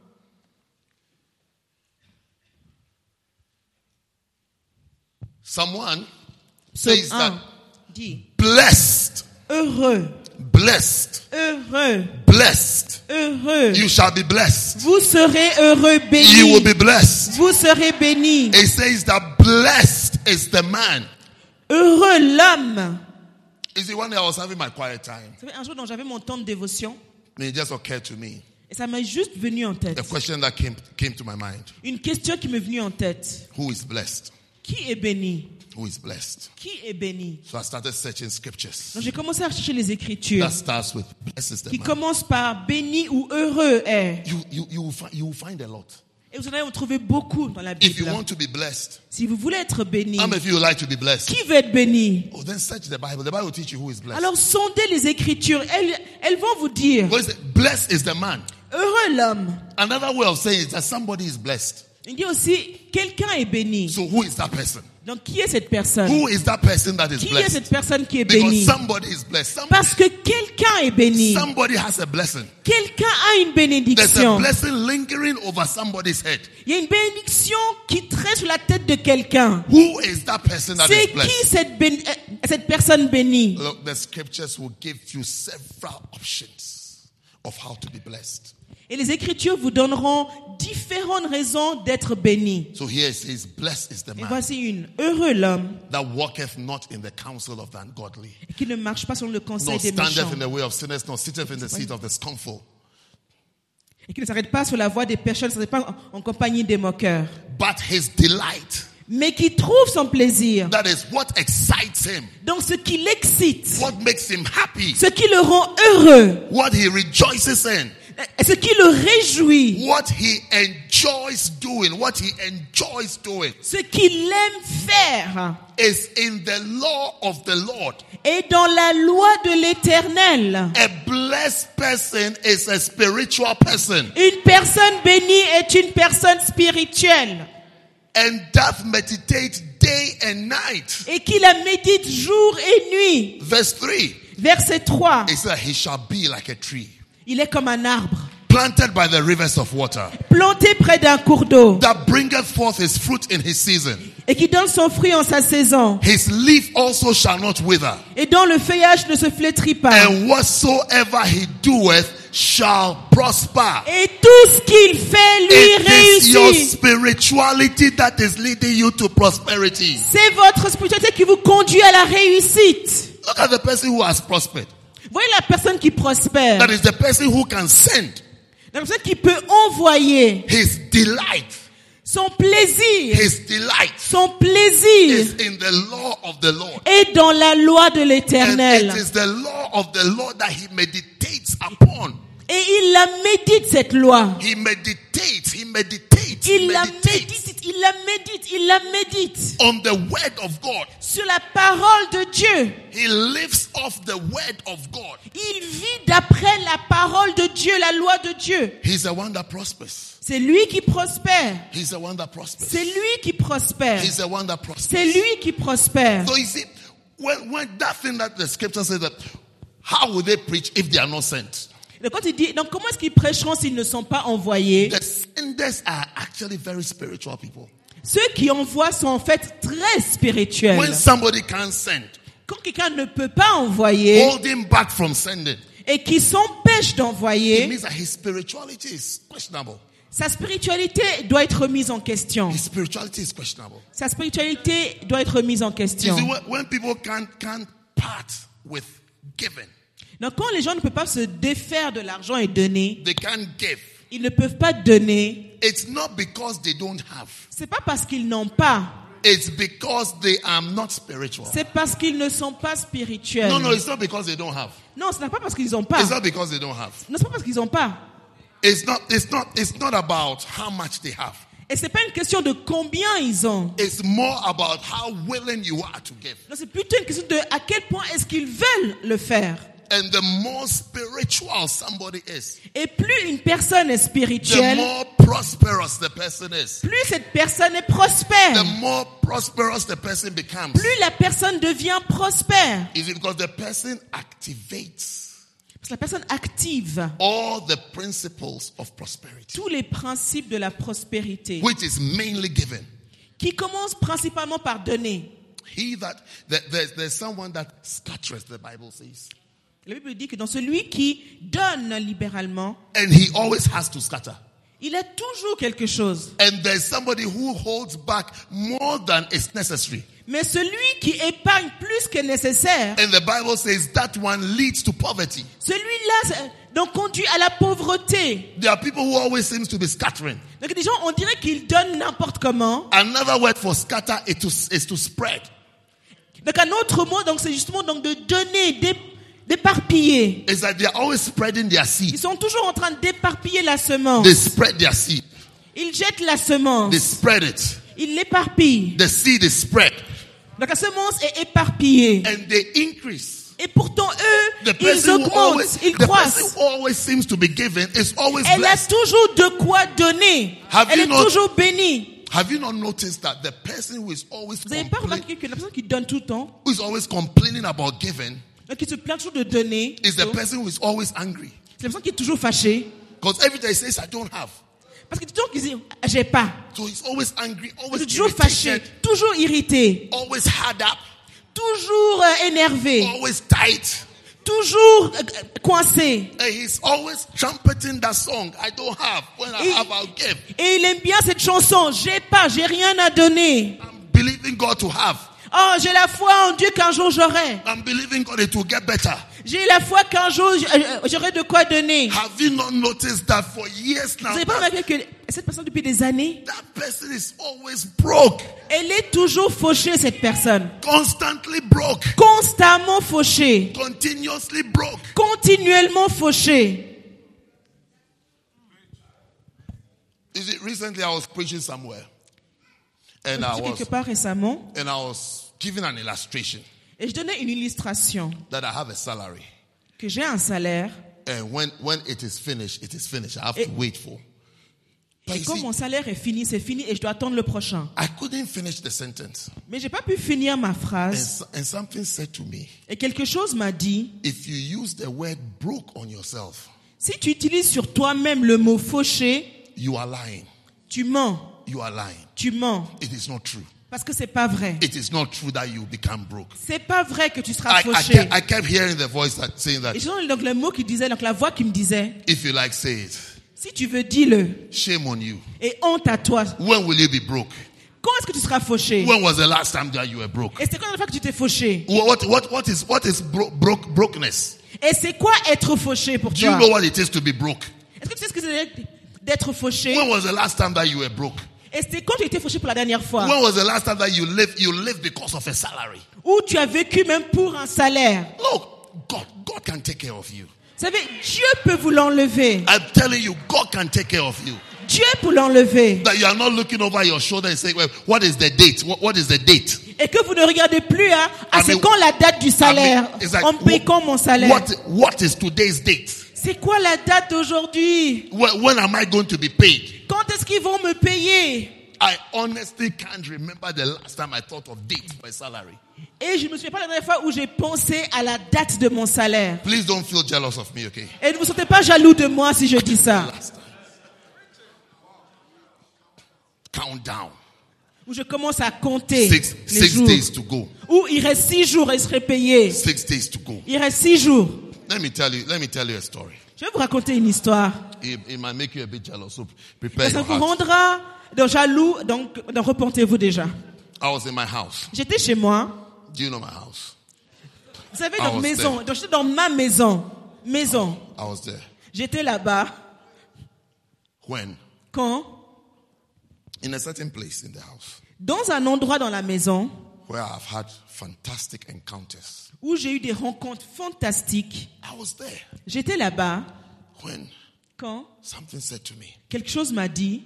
Psalm one Psaume says that un dit, blessed, heureux, blessed, heureux, blessed. heureux. You shall be blessed. Vous serez heureux, You will bénis. be blessed. Vous serez bénis. It says that blessed is the man. Heureux l'homme. You see, one day I was having my quiet time, Vous savez, un jour, dont j'avais mon temps de dévotion, and it just occurred to me. et ça m'a juste venu en tête. The question that came came to my mind: Une question qui m'est venue en tête. who is blessed? Qui est béni? Who is blessed? Qui est béni? So I started searching scriptures. Donc j'ai commencé à chercher les Écritures That starts with blessed is the qui man. commencent par béni ou heureux est. You you you will find you will find a lot. Et vous en allez en trouver beaucoup dans la If you Bible. want to be blessed, Si vous voulez être béni, how many of you would like to be blessed? qui veut être béni? Oh, then search the Bible. The Bible will teach you who is blessed. Alors sondez les Écritures. Elles, elles vont vous dire, What is it? Blessed is the man. heureux l'homme. Another way of saying it is that somebody is blessed. Il dit aussi, quelqu'un est béni. So who is that person? Donc qui est cette personne? Who is that person that is Qui est blessed? cette personne qui est Because bénie? somebody is blessed. Some- Parce que quelqu'un est béni. somebody has a blessing. Quelqu'un a une There's a bénédiction. blessing lingering over somebody's head. Il y a une bénédiction qui traîne sur la tête de quelqu'un. Who is that person that C'est is blessed? qui cette, béni- euh, cette personne bénie? Look, the scriptures will give you several options of how to be blessed. Et les Écritures vous donneront différentes raisons d'être béni. So here it says, blessed is the Et man voici une. Heureux l'homme that walketh not in the counsel of the ungodly, qui ne marche pas selon le nor conseil des standeth méchants in the way of sinners, nor sitteth in the seat of the scornful. et qui ne s'arrête pas sur la voie des pécheurs, ne s'arrête pas en, en compagnie des moqueurs, But his delight, mais qui trouve son plaisir that is what excites him, dans ce qui l'excite, what makes him happy, ce qui le rend heureux, what he rejoices in, ce qui le réjouit, what he enjoys doing, what he enjoys doing ce qu'il aime faire, is in the law of the Lord. est dans la loi de l'Éternel. A blessed person is a spiritual person, Une personne bénie est une personne spirituelle and doth meditate day and night. et qui la médite jour et nuit. Verse three, Verset trois. it says, he shall be like a tree Il est comme un arbre planted by the rivers of water, planté près d'un cours d'eau that bringeth forth his fruit in his season. et qui donne son fruit en sa saison His leaf also shall not wither, et dont le feuillage ne se flétrit pas. and whatsoever he doeth shall prosper. Et tout ce qu'il fait lui It is your réussit. spirituality that is leading you to prosperity. C'est votre spiritualité qui vous conduit à la réussite. Look at the person who has prospered. Voyez la personne qui prospère. That is the person who can send La personne qui peut envoyer his delight. son plaisir. His delight Son plaisir is in the law of the Lord. est dans la loi de And l'Éternel. it is the law of the Lord that he meditates upon. Et il la médite, cette loi. He meditates, he meditates, he Il la meditates médite, il la médite, il la médite on the word of God. sur la parole de Dieu. He lives off the word of God. Il vit d'après la parole de Dieu, la loi de Dieu. He's the one that prospers. C'est lui qui prospère. He's the one that prospers. C'est lui qui prospère. He's the one that prospers. C'est lui qui prospère. So you see, when, when that thing that the scripture says that, how will they preach if they are not sent? Donc, quand il dit, donc comment est-ce qu'ils prêcheront s'ils ne sont pas envoyés? The senders are actually very spiritual people. Ceux qui envoient sont en fait très spirituels. When somebody can't send, Quand quelqu'un ne peut pas envoyer holding back from sending, et qui s'empêche it d'envoyer, means that his spirituality is questionable. sa spiritualité doit être remise en question. His spirituality is questionable. Sa spiritualité doit être remise en You question. see, when, when people can't, can't part with giving, Donc quand les gens ne peuvent pas se défaire de l'argent et donner, they can't give. ils ne peuvent pas donner. It's not because they don't have. C'est pas parce qu'ils n'ont pas, It's because they are not spiritual. c'est parce qu'ils ne sont pas spirituels. No, no, it's not because they don't have. Non, ce n'est pas parce qu'ils n'ont pas. It's not because they don't have. Non, c'est pas parce qu'ils n'ont pas. It's not, it's not, it's not about how much they have. Et c'est pas une question de combien ils ont. It's more about how willing you are to give. Non, c'est plutôt une question de à quel point est-ce qu'ils veulent le faire. And the more spiritual somebody is, Et plus une personne est the spirituelle, more prosperous the person is. plus cette personne est prospère. The more prosperous the person becomes. Plus la personne devient prospère. Is it because the person activates Parce que la personne active all the principles of prosperity, tous les principes de la prospérité, which is mainly given. qui commence principalement par donner. He that, that there's, there's someone that scattereth, the Bible says. La Bible dit que dans celui qui donne libéralement, And he always has to scatter. il a toujours quelque chose. And there's somebody who holds back more than is necessary. Mais celui qui épargne plus que nécessaire, And the Bible says that one leads to poverty. celui-là c'est- donc conduit à la pauvreté. There are people who always seems to be scattering. Donc des gens, on dirait qu'ils donnent n'importe comment. Another word for scatter is to, is to spread. Donc un autre mot, donc c'est justement donc de donner, d'é- d'éparpiller. It's like they're always spreading their Ils seed. sont toujours en train d'éparpiller la semence. They spread their seed. Ils jettent la semence. They spread it. Ils l'éparpillent. The seed is spread. Donc la semence est éparpillée. And they increase. Et pourtant eux, The ils person who augmentent, always, ils the person croissent. who always seems to be given is always Elle a blessed. toujours de quoi donner. Have Elle you est not- toujours bénie. Have you not noticed that the person who is always Vous n'avez pas complain- remarqué que la personne qui donne tout le temps, who is always complaining about giving donc qui se plaint toujours de donner, is the c'est person who is always angry? la personne qui est toujours fâchée. Because every day he says, I don't have. Parce que toujours qu'ils disent, j'ai pas. So he's always angry, Il always est toujours fâché, irritated, toujours irrité, always hard up, toujours euh, énervé, always tight. toujours euh, coincé. And he's always trumpeting that song, I don't have. When I Et, have, I'll give. et il aime bien cette chanson, j'ai pas, j'ai rien à donner. I'm believing God to have. Oh, j'ai la foi en Dieu qu'un jour j'aurai. I'm believing God it will get better. J'ai la foi qu'un jour euh, j'aurai de quoi donner. Have you not noticed that for years Vous now, n'avez pas that, remarqué que cette personne depuis des années, that person is always broke, elle est toujours fauchée, cette personne. constantly broke, Constamment fauchée. continuously broke. Continuellement fauchée. You see, recently I was preaching somewhere, and I Je suis was quelque part récemment, and I was giving an illustration et je donnais une illustration that I have a salary, que j'ai un salaire, and when when it is finished, it is finished. I have Et- to wait for. But et you quand see, mon salaire est fini, c'est fini et je dois attendre le prochain. I couldn't finish the sentence, Mais j'ai pas pu finir ma and, phrase s- and something said to me, et quelque chose m'a dit, if you use the word broke on yourself, si tu utilises sur toi-même le mot fauché, you are lying. tu mens, You are lying. tu mens. It is not true. Parce que c'est pas vrai. It is not true that you become broke. C'est pas vrai que tu seras I, I, fauché. kept, I kept hearing the voice that saying that Et je donne donc le mot qui disait, donc la voix qui me disait, if you like, say it. si tu veux, dis-le. Shame on you. Et honte à toi. When will you be broke? Quand est-ce que tu seras fauché? When was the last time that you were broke? Et c'est quand la fois que tu t'es fauché? What what what is what is bro- broke brokenness? Et c'est quoi être fauché pour Do you toi? know what it is to be broke? Est-ce que tu sais ce que c'est d'être fauché? When was the last time that you were broke? Et c'est quand tu as été fauché pour la dernière fois? When was the last time that you lived you lived because of a salary? Ou tu as vécu même pour un salaire? Look, God God can take care of you. Vous savez, Dieu peut vous l'enlever. I'm telling you, God can take care of you. Dieu peut l'enlever. That you are not looking over your shoulder and saying, well, what is the date? What, what is the date? Et que vous ne regardez plus à, à I c'est mean, quand la date du salaire. I mean, it's like, On me paye what- quand mon salaire? What, what is today's date? C'est quoi la date d'aujourd'hui? When, when am I going to be paid? Quand est-ce qu'ils vont me payer? I honestly can't remember the last time I thought of date for a salary. Et je ne me souviens pas la dernière fois où j'ai pensé à la date de mon salaire. Please don't feel jealous of me, okay? Et ne vous sentez pas jaloux de moi si je dis ça. Last time. Count down. Où je commence à compter Six, les six jours. days to go. Où il reste six jours et je serai payé. Six days to go. Il reste six jours. Let me tell you, let me tell you a story. Je vais vous raconter une histoire. It, it might make you a bit jealous, so prepare Ça your vous heart. rendra donc jaloux, donc, donc repentez-vous déjà. I was in my house. J'étais chez moi. Do you know my house? Vous savez, I dans was maison. there. Donc j'étais dans ma maison. Maison. I was there. J'étais là-bas. When? Quand? In a certain place in the house Dans un endroit dans la maison where I've had fantastic encounters. où j'ai eu des rencontres fantastiques. I was there J'étais là-bas. when Quand? something said to me, Quelque chose m'a dit.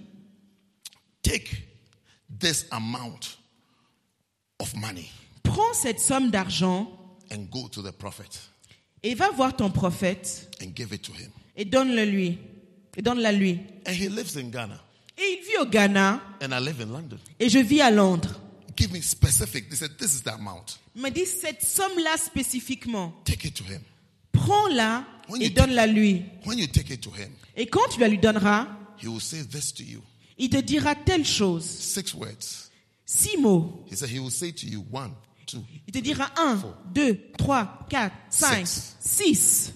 take this amount of money Prends cette somme d'argent and go to the prophet et va voir ton prophète and give it to him. et donne-le lui. Et donne-la lui. And he lives in Ghana Et il vit au Ghana and I live in London. et je vis à Londres. Give me specific. They said, this is the amount. Il m'a dit cette somme-là spécifiquement. Take it to him. Prends-la When et you donne-la lui. When you take it to him, Et quand tu la lui donneras, he will say this to you. il te dira telle chose. Six words. Six mots. He said he will say to you one, two. Il te dira un, deux, trois, quatre, cinq, Six. six.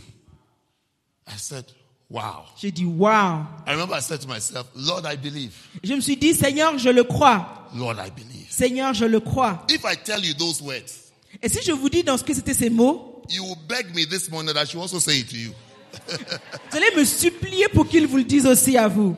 I said, wow. J'ai dit wow. I remember I said to myself, Lord, I believe. Je me suis dit Seigneur, je le crois. Lord, I believe. Seigneur, je le crois. If I tell you those words, Et si je vous dis dans ce que c'était ces mots, you will beg me this morning that I should also say it to you. vous allez me supplier pour qu'il vous le dise aussi à vous.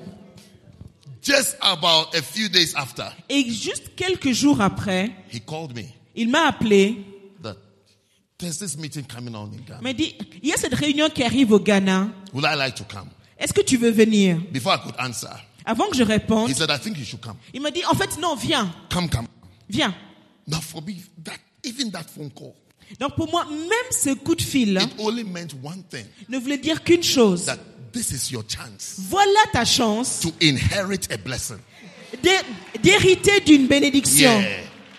Just about a few days after, Et juste quelques jours après, he called me il m'a appelé. that there's this meeting coming on in Ghana. Il m'a dit, il y a cette réunion qui arrive au Ghana. Would I like to come? Est-ce que tu veux venir? Before I could answer, Avant que je réponde, he said, I think you should come. il m'a dit, en fait, non, viens, Come, come. viens. Now for me, that even that phone call, Donc pour moi, même ce coup de fil it only meant one thing, ne voulait dire qu'une chose. that this is your chance Voilà ta chance to inherit a blessing. d'hé- d'hériter d'une bénédiction. Yeah.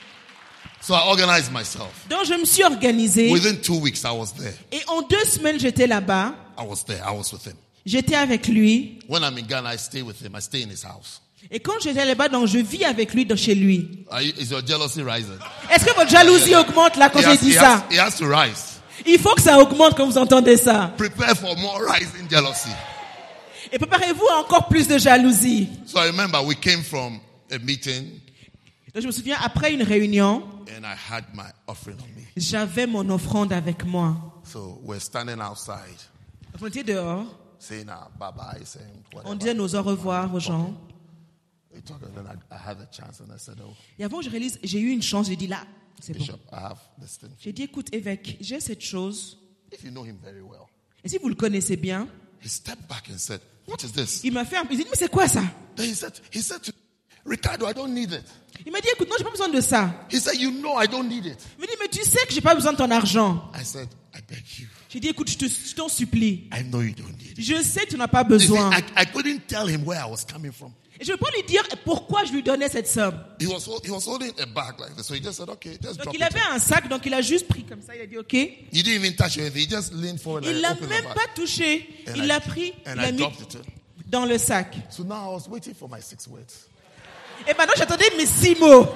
So I organized myself. Donc je me suis organisée Within two weeks, I was there. et en deux semaines, j'étais là-bas. I was there. I was with him. J'étais avec lui. When I'm in Ghana, I stay with him. I stay in his house. Et quand j'étais là-bas, donc je vis avec lui dans chez lui. Are you, is your jealousy rising? Est-ce que votre jalousie augmente là quand It j'ai has, dit it ça? has- it has to rise. Il faut que ça augmente quand vous entendez ça. Prepare for more rising jealousy. Et préparez-vous à encore plus de jalousie. So I remember we came from a meeting Donc je me souviens, après une réunion, and I had my offering on me. j'avais mon offrande avec moi. So we're standing outside On était dehors. saying our bye bye, saying whatever. On disait nos au revoir aux gens. We talked and then I, I had a chance and I said, oh, Et avant, je réalise, j'ai eu une chance. J'ai dit là, c'est bon. Bishop, I have this thing. J'ai dit, écoute, évêque, j'ai cette chose. If you know him very well. Et si vous le connaissez bien, He stepped back and said, what is this? il m'a fait un... Il dit, mais c'est quoi ça? Then he said, he said to Ricardo, I don't need it. Il m'a dit, écoute, non, j'ai pas besoin de ça. He said, you know I don't need it. Il m'a dit, mais tu sais que j'ai pas besoin de ton argent. I said, I beg you. J'ai dit, écoute, je te- je t'en supplie. I know you don't need it. Je sais que tu n'as pas You see, besoin. I, I couldn't tell him where I was coming from. Et je ne peux pas lui dire pourquoi je lui donnais cette somme. He was hol- he was holding a bag like this, so he just said, "Okay, just Donc drop il it." avait un sac, donc il a juste pris comme ça. Il a dit, ok. He didn't even touch anything. He just leaned forward Il and l'a opened the même bag. pas touché. And Il I- l'a pris, and il I l'a mis dropped it in. dans le sac. So now I was waiting for my six words. Et maintenant j'attendais mes six mots.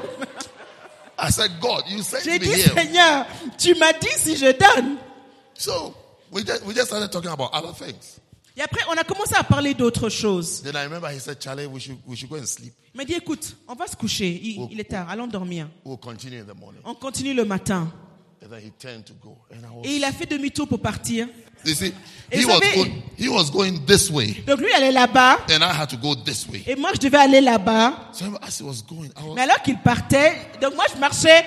I said, God, you sent J'ai me dit, here. Seigneur, tu m'as dit si je donne. So we just we just started talking about other things. Et après, on a commencé à parler d'autres choses. Then I remember he said, Charlie, we should we should go and sleep. Il m'a dit, écoute, on va se coucher. Il, il est tard, allons dormir. We'll continue in the morning. On continue le matin. And then he turned to go. And I was, Et il a fait demi-tour pour partir. you see, Et he vous was savez- going, he was going this way, Donc lui, il allait là-bas. and I had to go this way. Et moi, je devais aller là-bas. So as he was going, I was, Mais alors qu'il partait, donc moi, je marchais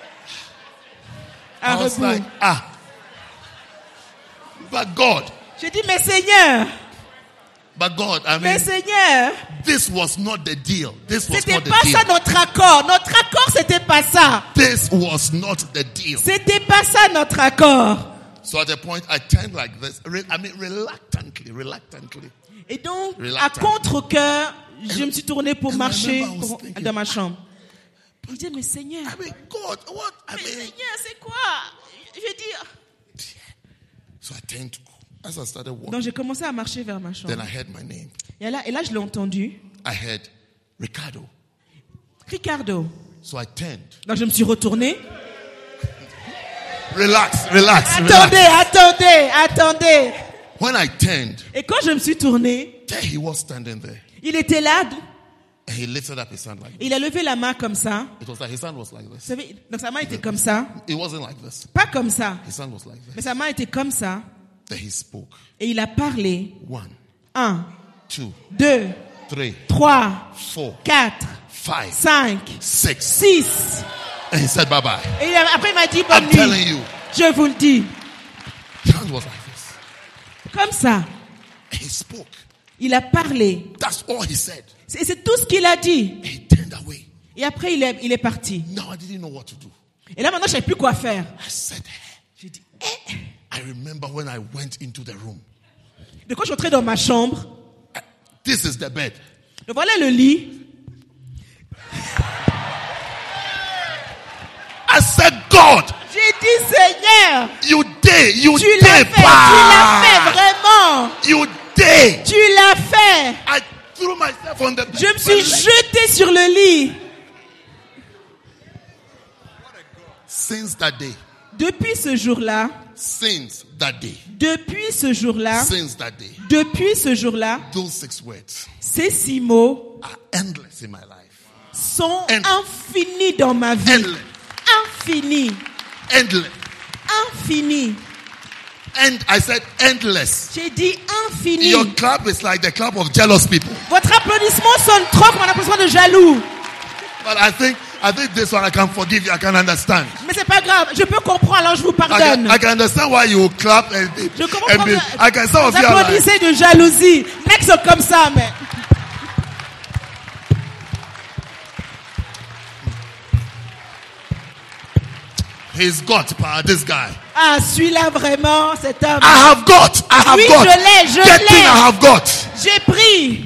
à I was rebours. like, ah. But God, J'ai dit, mais Seigneur, but God, I mean, mais Seigneur, this was not the deal. This was c'était not the pas deal. ça notre accord. Notre accord, c'était pas ça. This was not the deal. C'était pas ça notre accord. So at a point, I turned like this. Re- I mean, reluctantly, reluctantly. Et donc, à Reluctant. contre-cœur, je me suis tournée pour And I marcher remember I was pour- thinking, dans ma chambre. Je disais, mais Seigneur, I mean, God, what? I mais mean, Seigneur, c'est quoi? Je veux dire. so I turned to go. As I started walking, Donc, j'ai commencé à marcher vers ma then chambre. I heard my name. Et là, et là je l'ai entendu. I heard Ricardo. Ricardo. So I turned. Donc je me suis retourné. Relax, relax, Attendez, relax. attendez, attendez. When I turned, Et quand je me suis tourné, there he was standing there. il était là. And he lifted up his hand like this. Il a levé la main comme ça. It was like his hand was like Vous this. savez, donc sa main était comme ça. It wasn't like this. Pas comme ça. His hand was like Mais this. sa main était comme ça. Then he spoke. Et il a parlé. One, Un, two, deux, three, trois, four, quatre, five, cinq, six. six. And he said bye bye. Et il a- après il m'a dit bonne I'm telling nuit. you. Je vous le dis. His hand was like this. Comme ça. And he spoke. Il a parlé. That's all he said. C'est c'est tout ce qu'il a dit. And he turned away. Et après il est, il est parti. Now I didn't know what to do. Et là maintenant je ne savais plus quoi faire. I said, J'ai dit, eh. I remember when I went into the room. De quand je suis entré dans ma chambre, This is the bed. donc voilà le lit. I said, God, J'ai dit Seigneur, you did, you tu l'as did, fait, tu l'as fait pa. vraiment. You did. Tu l'as fait. I threw myself on the bed. Je me suis jeté sur le lit. Since that day, Depuis ce jour-là, since that day, depuis ce jour-là, since that day, depuis ce jour-là, those six words ces six mots are endless in my life. sont End- infinis dans ma vie. Endless. Infinis. Endless. Infinis. And I said endless. J'ai dit infini. Your clap is like the clap of jealous people. Votre applaudissement sonne trop comme un applaudissement de jaloux. But I think I think this one I can forgive you. I can understand. Mais c'est pas grave. Je peux comprendre, alors je vous I can, pardonne. I can understand why you clap and, Je comprends and que be- I can some vous of you are like, applaudissez de jalousie. Mecs sont comme ça, mais. he's got power, this guy. Ah, celui-là vraiment, cet homme. I have got, I have Oui, got. je l'ai, je Getting, l'ai. I have got. J'ai pris.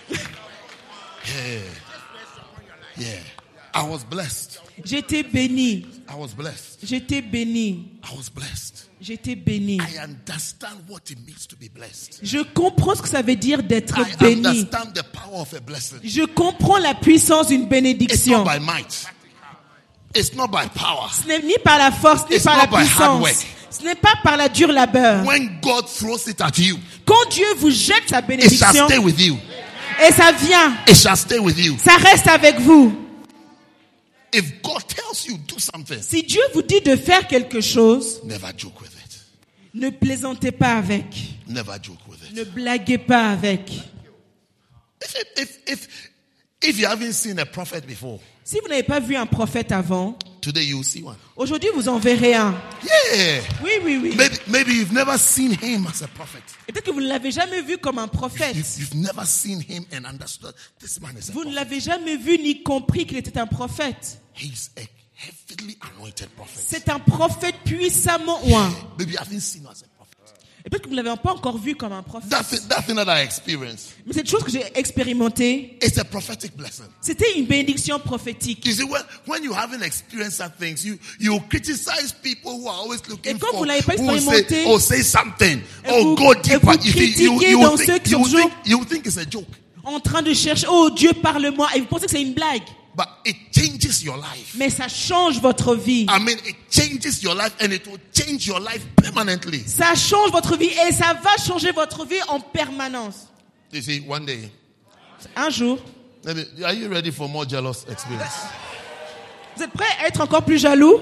Yeah. I was blessed. J'étais béni. I was blessed. J'étais béni. I was blessed. J'étais béni. I understand what it means to be blessed. Je comprends ce que ça veut dire d'être I béni. understand the power of a blessing. Je comprends la puissance d'une It's bénédiction. not by might. It's not by power. Ce n'est ni par la force, ni It's par not la by hard puissance. work. Ce n'est pas par la dure labeur. When God throws it at you, Quand Dieu vous jette sa it shall bénédiction, stay with you. et ça vient, It shall stay with you. ça reste avec vous. If God tells you do something, Si Dieu vous dit de faire quelque chose, never joke with it. ne plaisantez pas avec. Never joke with it. Ne blaguez pas avec. If, if, if, if you haven't seen a prophet before, Si vous n'avez pas vu un prophète avant, today you will see one. aujourd'hui vous en verrez un. Yeah. Oui, oui, oui. Maybe, maybe you've never seen him as a prophet. Et peut-être que vous ne l'avez jamais vu comme un prophète. You've, you've never seen him and understood this man is a Vous ne prophet. l'avez jamais vu ni compris qu'il était un prophète. He's a heavily anointed prophet. C'est un prophète puissamment oint. Maybe you haven't seen him as a prophet. Et peut-être que vous ne l'avez pas encore vu comme un prophète. That thing, that thing that I experienced, Mais cette chose que j'ai expérimentée, it's a prophetic blessing. c'était une bénédiction prophétique. You see, when, when you haven't experienced some things, you, you criticize people who are always looking Et quand for, vous l'avez pas who will say, expérimenté, oh, say something, et oh, vous- go et deeper. vous You, see, you, critiquez you, dans think, ceux qui you, sont think, you think it's a joke, En train de chercher, oh Dieu parle-moi, et vous pensez que c'est une blague. but it changes your life. Mais ça change votre vie. I mean, it changes your life and it will change your life permanently. Ça change votre vie et ça va changer votre vie en permanence. You see, one day, Un jour, maybe, are you ready for more jealous experience? vous êtes prêts à être encore plus jaloux?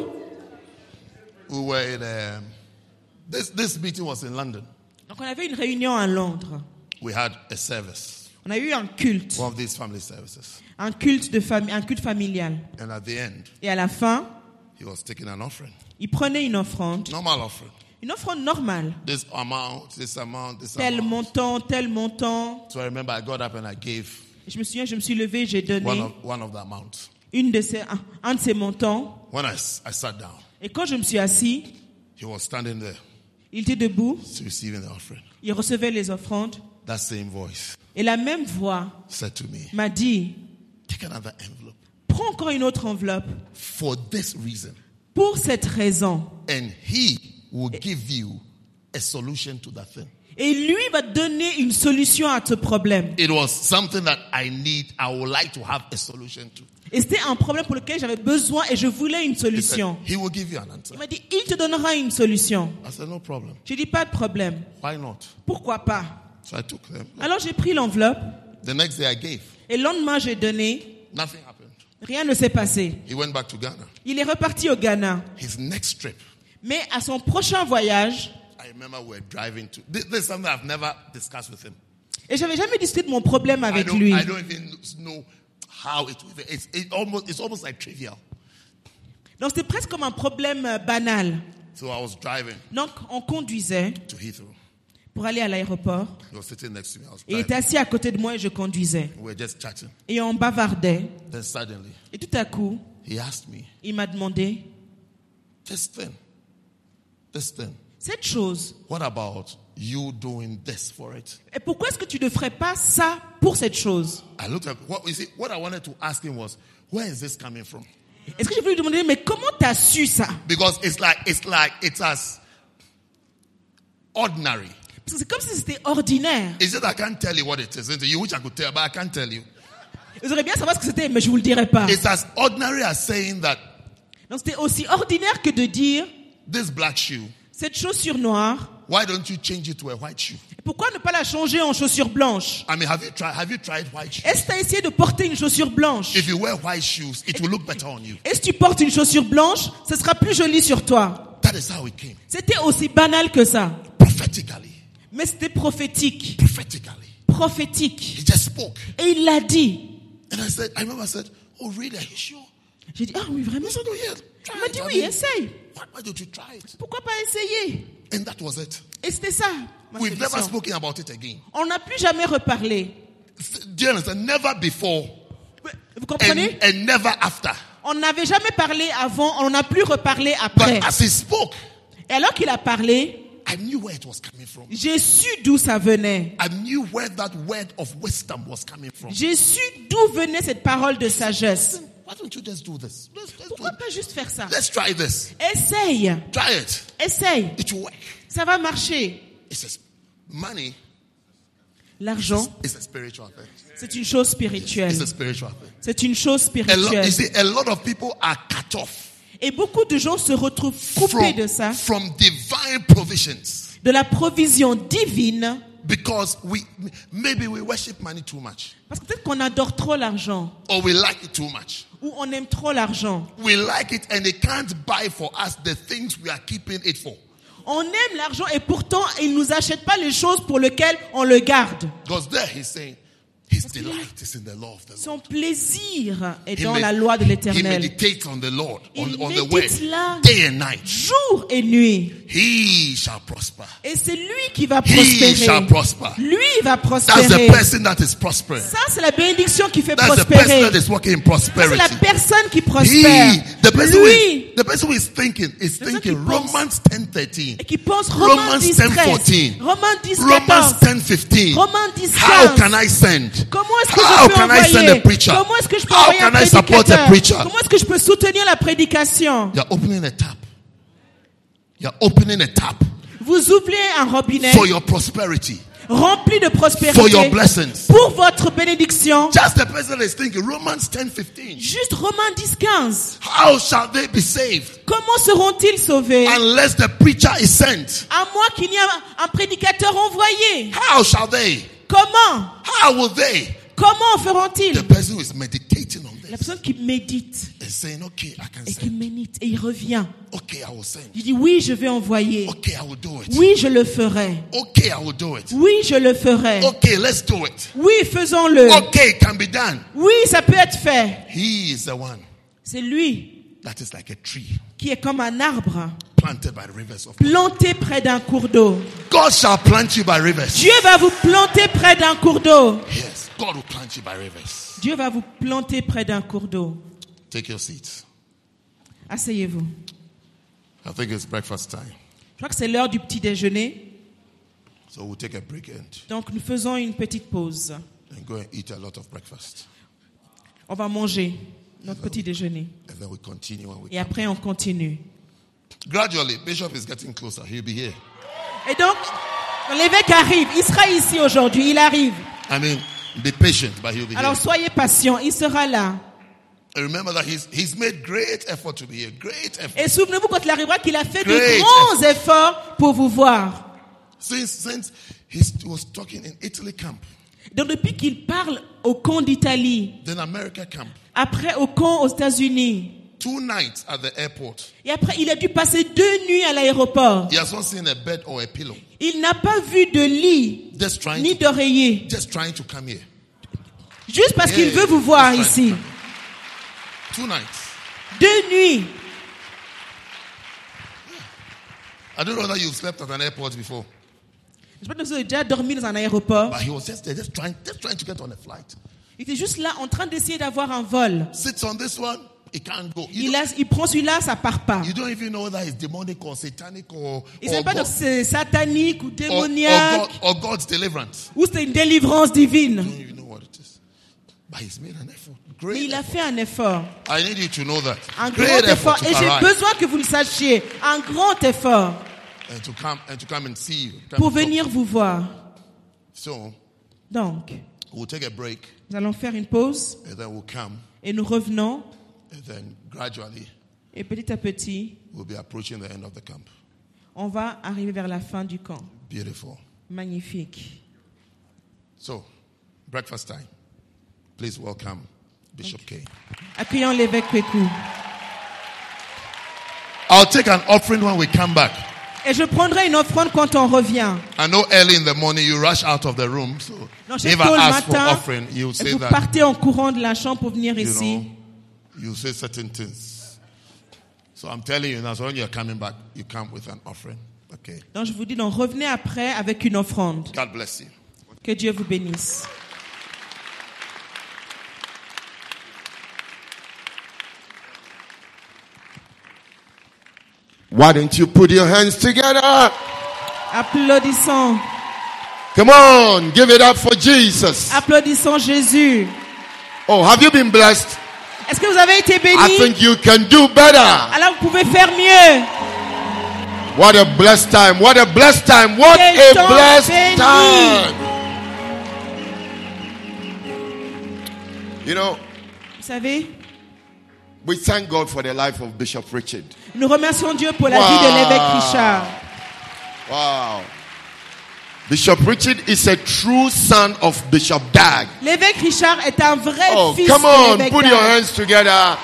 We were in, um, this, this meeting was in London. Donc on avait une réunion à Londres. We had a service, On a eu un culte, one of these family services. un culte de famille, un culte familial. And at the end, Et à la fin, he was taking an offering, il prenait une offrande, normal offering. une offrande normale. This amount, this amount, this Tel amount. montant, tel montant. So I remember I got up and I gave Je me souviens, je me suis levé, j'ai one donné of, one of the amounts. une de ces, un, un de ces montants. When I, s- I sat down, Et quand je me suis assis, he was standing there il était debout, receiving the offering. il recevait les offrandes. That same voice Et la même voix said to me, m'a dit, take another envelope prends encore une autre enveloppe for this reason. pour cette raison. And he will give you a solution to that thing. Et lui va donner une solution à ce problème. It was something that I need, I would like to have a solution to. Et c'était un problème pour lequel j'avais besoin et je voulais une He said, solution. he will give you an answer. Il m'a dit, il te donnera une solution. I said, no problem. J'ai dit, pas de problème. Why not? Pourquoi pas? So I took them. Alors j'ai pris l'enveloppe The next day I gave. et le lendemain j'ai donné. Nothing happened. Rien ne s'est passé. He went back to Ghana. Il est reparti au Ghana. His next trip, Mais à son prochain voyage, I remember we were driving to. This, this is something I've never discussed with him. et j'avais jamais discuté de mon problème I avec don't, lui. I don't even know how it. It's it almost. It's almost like trivial. Donc c'était presque comme un problème euh, banal. So I was driving Donc on conduisait to Heathrow. pour aller à l'aéroport. He was sitting next to me. I was Et il driving. était assis à côté de moi et je conduisais. We were just chatting. Et on bavardait. Then suddenly, Et tout à coup, he asked me, il m'a demandé, "This thing, this thing. cette chose, What about you doing this for it?" et pourquoi est-ce que tu ne ferais pas ça pour cette chose? I looked at what you see. What I wanted to ask him was, "Where is this coming from?" Est-ce que je voulais lui demander, mais comment t'as su ça? Because it's like it's like it's as ordinary. Parce que c'est comme si c'était ordinaire. It's just I can't tell you what it is. Isn't it? You wish I could tell, but I can't tell you. Vous auriez bien savoir ce que c'était, mais je vous le dirai pas. It's as ordinary as saying that Donc c'était aussi ordinaire que de dire, this black shoe, cette chaussure noire, why don't you change it to a white shoe? pourquoi ne pas la changer en chaussure blanche? I mean, have you tried? Have you tried white shoes? Est-ce que tu as essayé de porter une chaussure blanche? If you wear white shoes, it will look better on you. Et si tu portes une chaussure blanche, ce sera plus joli sur toi. That is how it came. C'était aussi banal que ça. Prophetically. Mais c'était prophétique. Prophetically. Prophétique. He just spoke. Et il l'a dit. And I said, I remember I said, "Oh, really? Are you sure?" J'ai dit, ah oui, vraiment? He said, "Oh, yeah. Try Il m'a it. dit, I oui, mean, essaye. why, why don't you try it?" Pourquoi pas essayer? And that was it. Et c'était ça, ma We've never solution. spoken about it again. On n'a plus jamais reparlé. Do you understand? Never before Vous and, comprenez? and never after. On n'avait jamais parlé avant, on n'a plus reparlé après. But as he spoke, Et alors qu'il a parlé, I knew where it was coming from. j'ai su d'où ça venait. I knew where that word of wisdom was coming from. J'ai su d'où venait cette parole de sagesse. Why don't you just do this? Let's, let's, do Pourquoi it. pas juste faire ça? Let's try this. Essaye, Try it. essaye. It will work. Ça va marcher. It says money L'argent, is a spiritual thing. c'est une chose spirituelle. It's a spiritual thing. C'est une chose A lot, you spirituelle. see, a lot of people are cut off Et beaucoup de gens se retrouvent coupés de ça, from, from divine provisions de la provision divine, because we maybe we worship money too much, parce que peut-être qu'on adore trop l'argent, or we like it too much. ou on aime trop l'argent. We like it and they can't buy for us the things we are keeping it for. On aime l'argent et pourtant, il ne nous achète pas les choses pour lesquelles on le garde. Because there he's saying his delight is in the law of the Lord. Son plaisir est He dans med- la loi de He l'Éternel. meditates on the Lord, on, Il on the word, médite là, day and night. jour et nuit. He shall prosper. Et c'est lui qui va He shall prospérer. prosper. Lui va That's the prospérer. person that is prospering. Ça, c'est la bénédiction qui fait That's the person prospérer. that is walking in Ça, c'est prosperity. la personne qui prospère. He, the person, who Lui, is, the person who is thinking is personne thinking qui pense. Romans ten thirteen, et qui pense Romains Romans dix, ten treize, fourteen, Romains dix, Romans quatorze, ten fifteen. Romains dix, How quinze. can I send? Comment est-ce que How je peux can I send a envoyer? preacher? Comment est-ce que je peux How envoyer un can I support a prédicateur? preacher? Comment est-ce que je peux soutenir la prédication? You're opening a tap. You're opening a tap Vous ouvrez un robinet for your prosperity, rempli de for prospérité your blessings. pour votre bénédiction. Just the person is thinking Romans ten fifteen. Juste Romains dix, quinze. How shall they be saved Comment seront-ils sauvés? unless the preacher is sent? À moins qu'il n'y ait un prédicateur envoyé. How shall they? Comment? How will they? Comment feront-ils? The person who is meditating on La this personne qui médite is saying, okay, I can et qui send. médite et il revient. Okay, I will send. Il dit oui, je vais envoyer. Okay, I will do it. Oui, je le ferai. Okay, I will do it. Oui, je le ferai. Okay, let's do it. Oui, faisons-le. Okay, it can be done. Oui, ça peut être fait. He is the one C'est lui that is like a tree qui est comme un arbre planted by the rivers of God. planté près d'un cours d'eau. God shall plant you by rivers. Dieu va vous planter près d'un cours d'eau. Yes, God will plant you by rivers. Dieu va vous planter près d'un cours d'eau. Take your seats. Asseyez-vous. I think it's breakfast time. Je crois que c'est l'heure du petit déjeuner. So we'll take a break and, Donc nous faisons une petite pause. and go and eat a lot of breakfast. On va manger notre petit déjeuner. And then we continue when we Et après on continue. Gradually, Bishop is getting closer. He'll be here. Et donc, L'évêque arrive. Il sera ici aujourd'hui. Il arrive. I mean, be patient, but he'll be Alors here. soyez patient. Il sera là. And remember that he's, he's made great effort to be here. Great effort. Et souvenez-vous quand il arrivera qu'il a fait Great de grands efforts pour vous voir. Since, since he was talking in Italy camp, Donc depuis qu'il parle au camp d'Italie, then America camp, après au camp aux États-Unis, two nights at the airport, et après il a dû passer deux nuits à l'aéroport. he has not seen a bed or a pillow. Il n'a pas vu de lit Just trying ni to, d'oreiller. just trying to come here. Juste parce Yeah, qu'il veut vous voir just trying ici. to come here. Two nights. Deux nuits. I don't know whether you've slept at an airport before, Je sais pas si vous avez déjà dormi dans un aéroport. but he was just there, just trying, just trying to get on a flight. Il était juste là en train d'essayer d'avoir un vol. Sits on this one, he can't go. You, Il, don't, a, il prend celui-là, ça part pas. you don't even know whether it's demonic or satanic or, Il or, ne sait pas God, si c'est satanique ou or, or, démoniaque God, or God's deliverance. ou c'est une délivrance divine. You don't even know what it is. But he's made an effort. Mais Great il a effort. fait un effort. I need you to know that. Un Great grand effort. effort Et to j'ai arrive besoin que vous le sachiez. Un grand effort and to come and to come and see you. Come pour and talk. venir vous voir. So Donc, we'll take a break nous allons faire une pause and then we'll come et nous revenons. and then gradually Et petit à petit, we'll be approaching the end of the camp. on va arriver vers la fin du camp. Beautiful. Magnifique. So, breakfast time. Please welcome Bishop K. Accueillons l'évêque Kweku. I'll take an offering when we come back. Et je prendrai une offrande quand on revient. I know early in the morning you rush out of the room, so Non, if c'est I tôt le ask for matin. offering, you'll Et say vous that, partez en courant de la chambre pour venir you ici. know, you say certain things. So I'm telling you now, so when you're coming back, you come with an offering. Okay. Donc je vous dis, donc revenez après avec une offrande. God bless you. Que Dieu vous bénisse. Why don't you put your hands together? Applaudissons. Come on, give it up for Jesus. Applaudissons Jésus. Oh, have you been blessed? Est-ce que vous avez été I bénis? think you can do better. Alors vous pouvez faire mieux. What a blessed time. What a blessed time. What Quel a temps blessed béni. time. You know, Vous savez, we thank God for the life of Bishop Richard. nous remercions Dieu pour la Wow. vie de l'évêque Richard. Wow. Bishop Richard is a true son of Bishop Dag. L'évêque Richard est un vrai Oh, fils come de on, l'évêque put your Dag. hands together.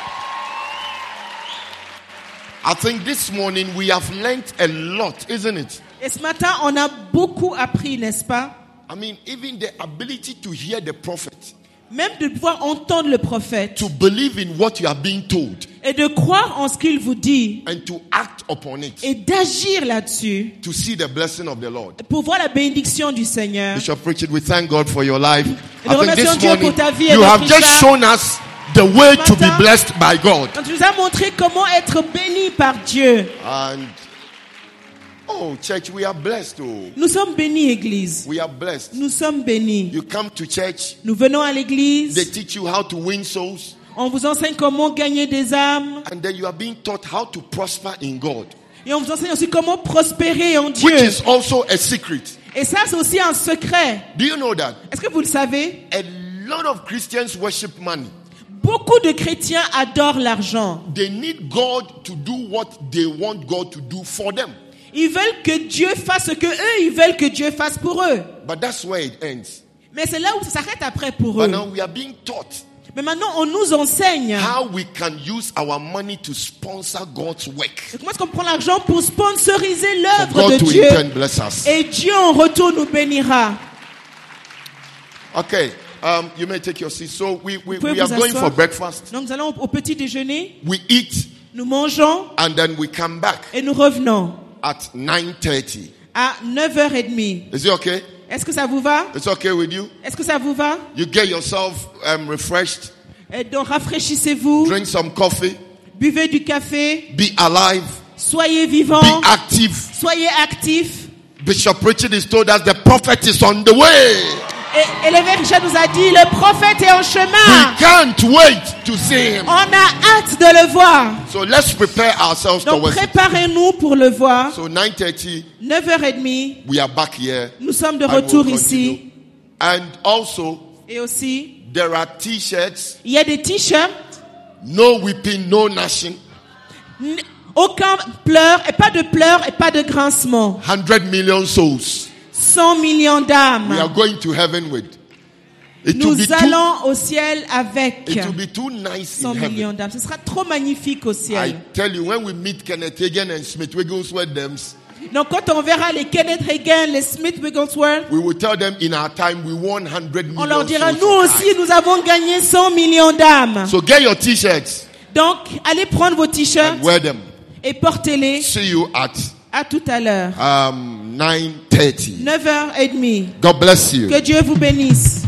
I think this morning we have learned a lot, isn't it? Et ce matin, on a beaucoup appris, n'est-ce pas? I mean, even the ability to hear the prophet, Même de pouvoir entendre le prophète to believe in what you are being told, et de croire en ce qu'il vous dit and to act upon it, et d'agir là-dessus to see the blessing of the Lord. pour voir la bénédiction du Seigneur. Bishop Richard, we thank God for your life. Et nous I think remercions this Dieu morning pour ta vie, you Évêque have just Richard. shown us the way to be matin, blessed by God. Donc, tu nous as montré comment être béni par Dieu. And oh, church, we are blessed. Oh, Nous sommes bénis, Église. we are blessed. Nous sommes bénis. You come to church, Nous venons à they l'église. teach you how to win souls, On vous enseigne comment gagner des âmes. and then you are being taught how to prosper in God, Et on vous enseigne aussi comment prospérer en which Dieu. is also a secret. Et ça, c'est aussi un secret. Do you know that Est-ce que vous le savez? a lot of Christians worship money? Beaucoup de chrétiens adorent l'argent. They need God to do what they want God to do for them. Ils veulent que Dieu fasse ce que eux, ils veulent que Dieu fasse pour eux. But that's where it ends. Mais c'est là où ça s'arrête après pour But eux. now we are being taught Mais maintenant, on nous enseigne how we can use our money to sponsor God's work. comment est-ce qu'on prend l'argent pour sponsoriser For l'œuvre God de to Dieu. in turn bless us. Et Dieu en retour nous bénira. Okay, um, you may take your seat. So we, we, Vous pouvez we are vous going asseoir. for breakfast. Donc nous allons au petit déjeuner, We eat nous mangeons and then we come back et nous revenons at nine thirty. à neuf heures trente. Is it okay? Est-ce que ça vous va? It's okay with you? Est-ce que ça vous va? You get yourself um, refreshed, Et donc rafraîchissez-vous, drink some coffee, buvez du café, be alive, soyez vivants, be active. soyez actifs. Bishop Richard has told us the prophet is on the way. Et, et l'évêque Richard nous a dit, le prophète est en We chemin. can't wait to see him. On a hâte de le voir. So let's prepare ourselves Donc towards it. préparez-nous pour le voir. So nine thirty, neuf heures trente, we are back here. nous sommes de and we'll retour continue. ici. And also, Et aussi, there are t-shirts. il y a des t-shirts. No weeping, no gnashing. N- Aucun pleur, et pas de pleurs, et pas de grincement. one hundred million souls. cent millions We are d'âmes. going to heaven with. It will Nous be too, allons au ciel avec it will be too nice cent in heaven. millions d'âmes. Ce sera trop magnifique au I ciel. tell you, when we meet Kenneth Hagin and Smith Wigglesworth, them, Donc quand on verra les Kenneth Hagin, les Smith Wigglesworth, we will tell them in our time we won one hundred million on leur dira, souls nous for aussi, Christ. nous avons gagné cent millions d'âmes. So get your t-shirts Donc, allez prendre vos t-shirts and wear them. et portez-les. See you at À tout à l'heure. um, nine thirty. neuf heures trente. God bless you. Que Dieu vous bénisse.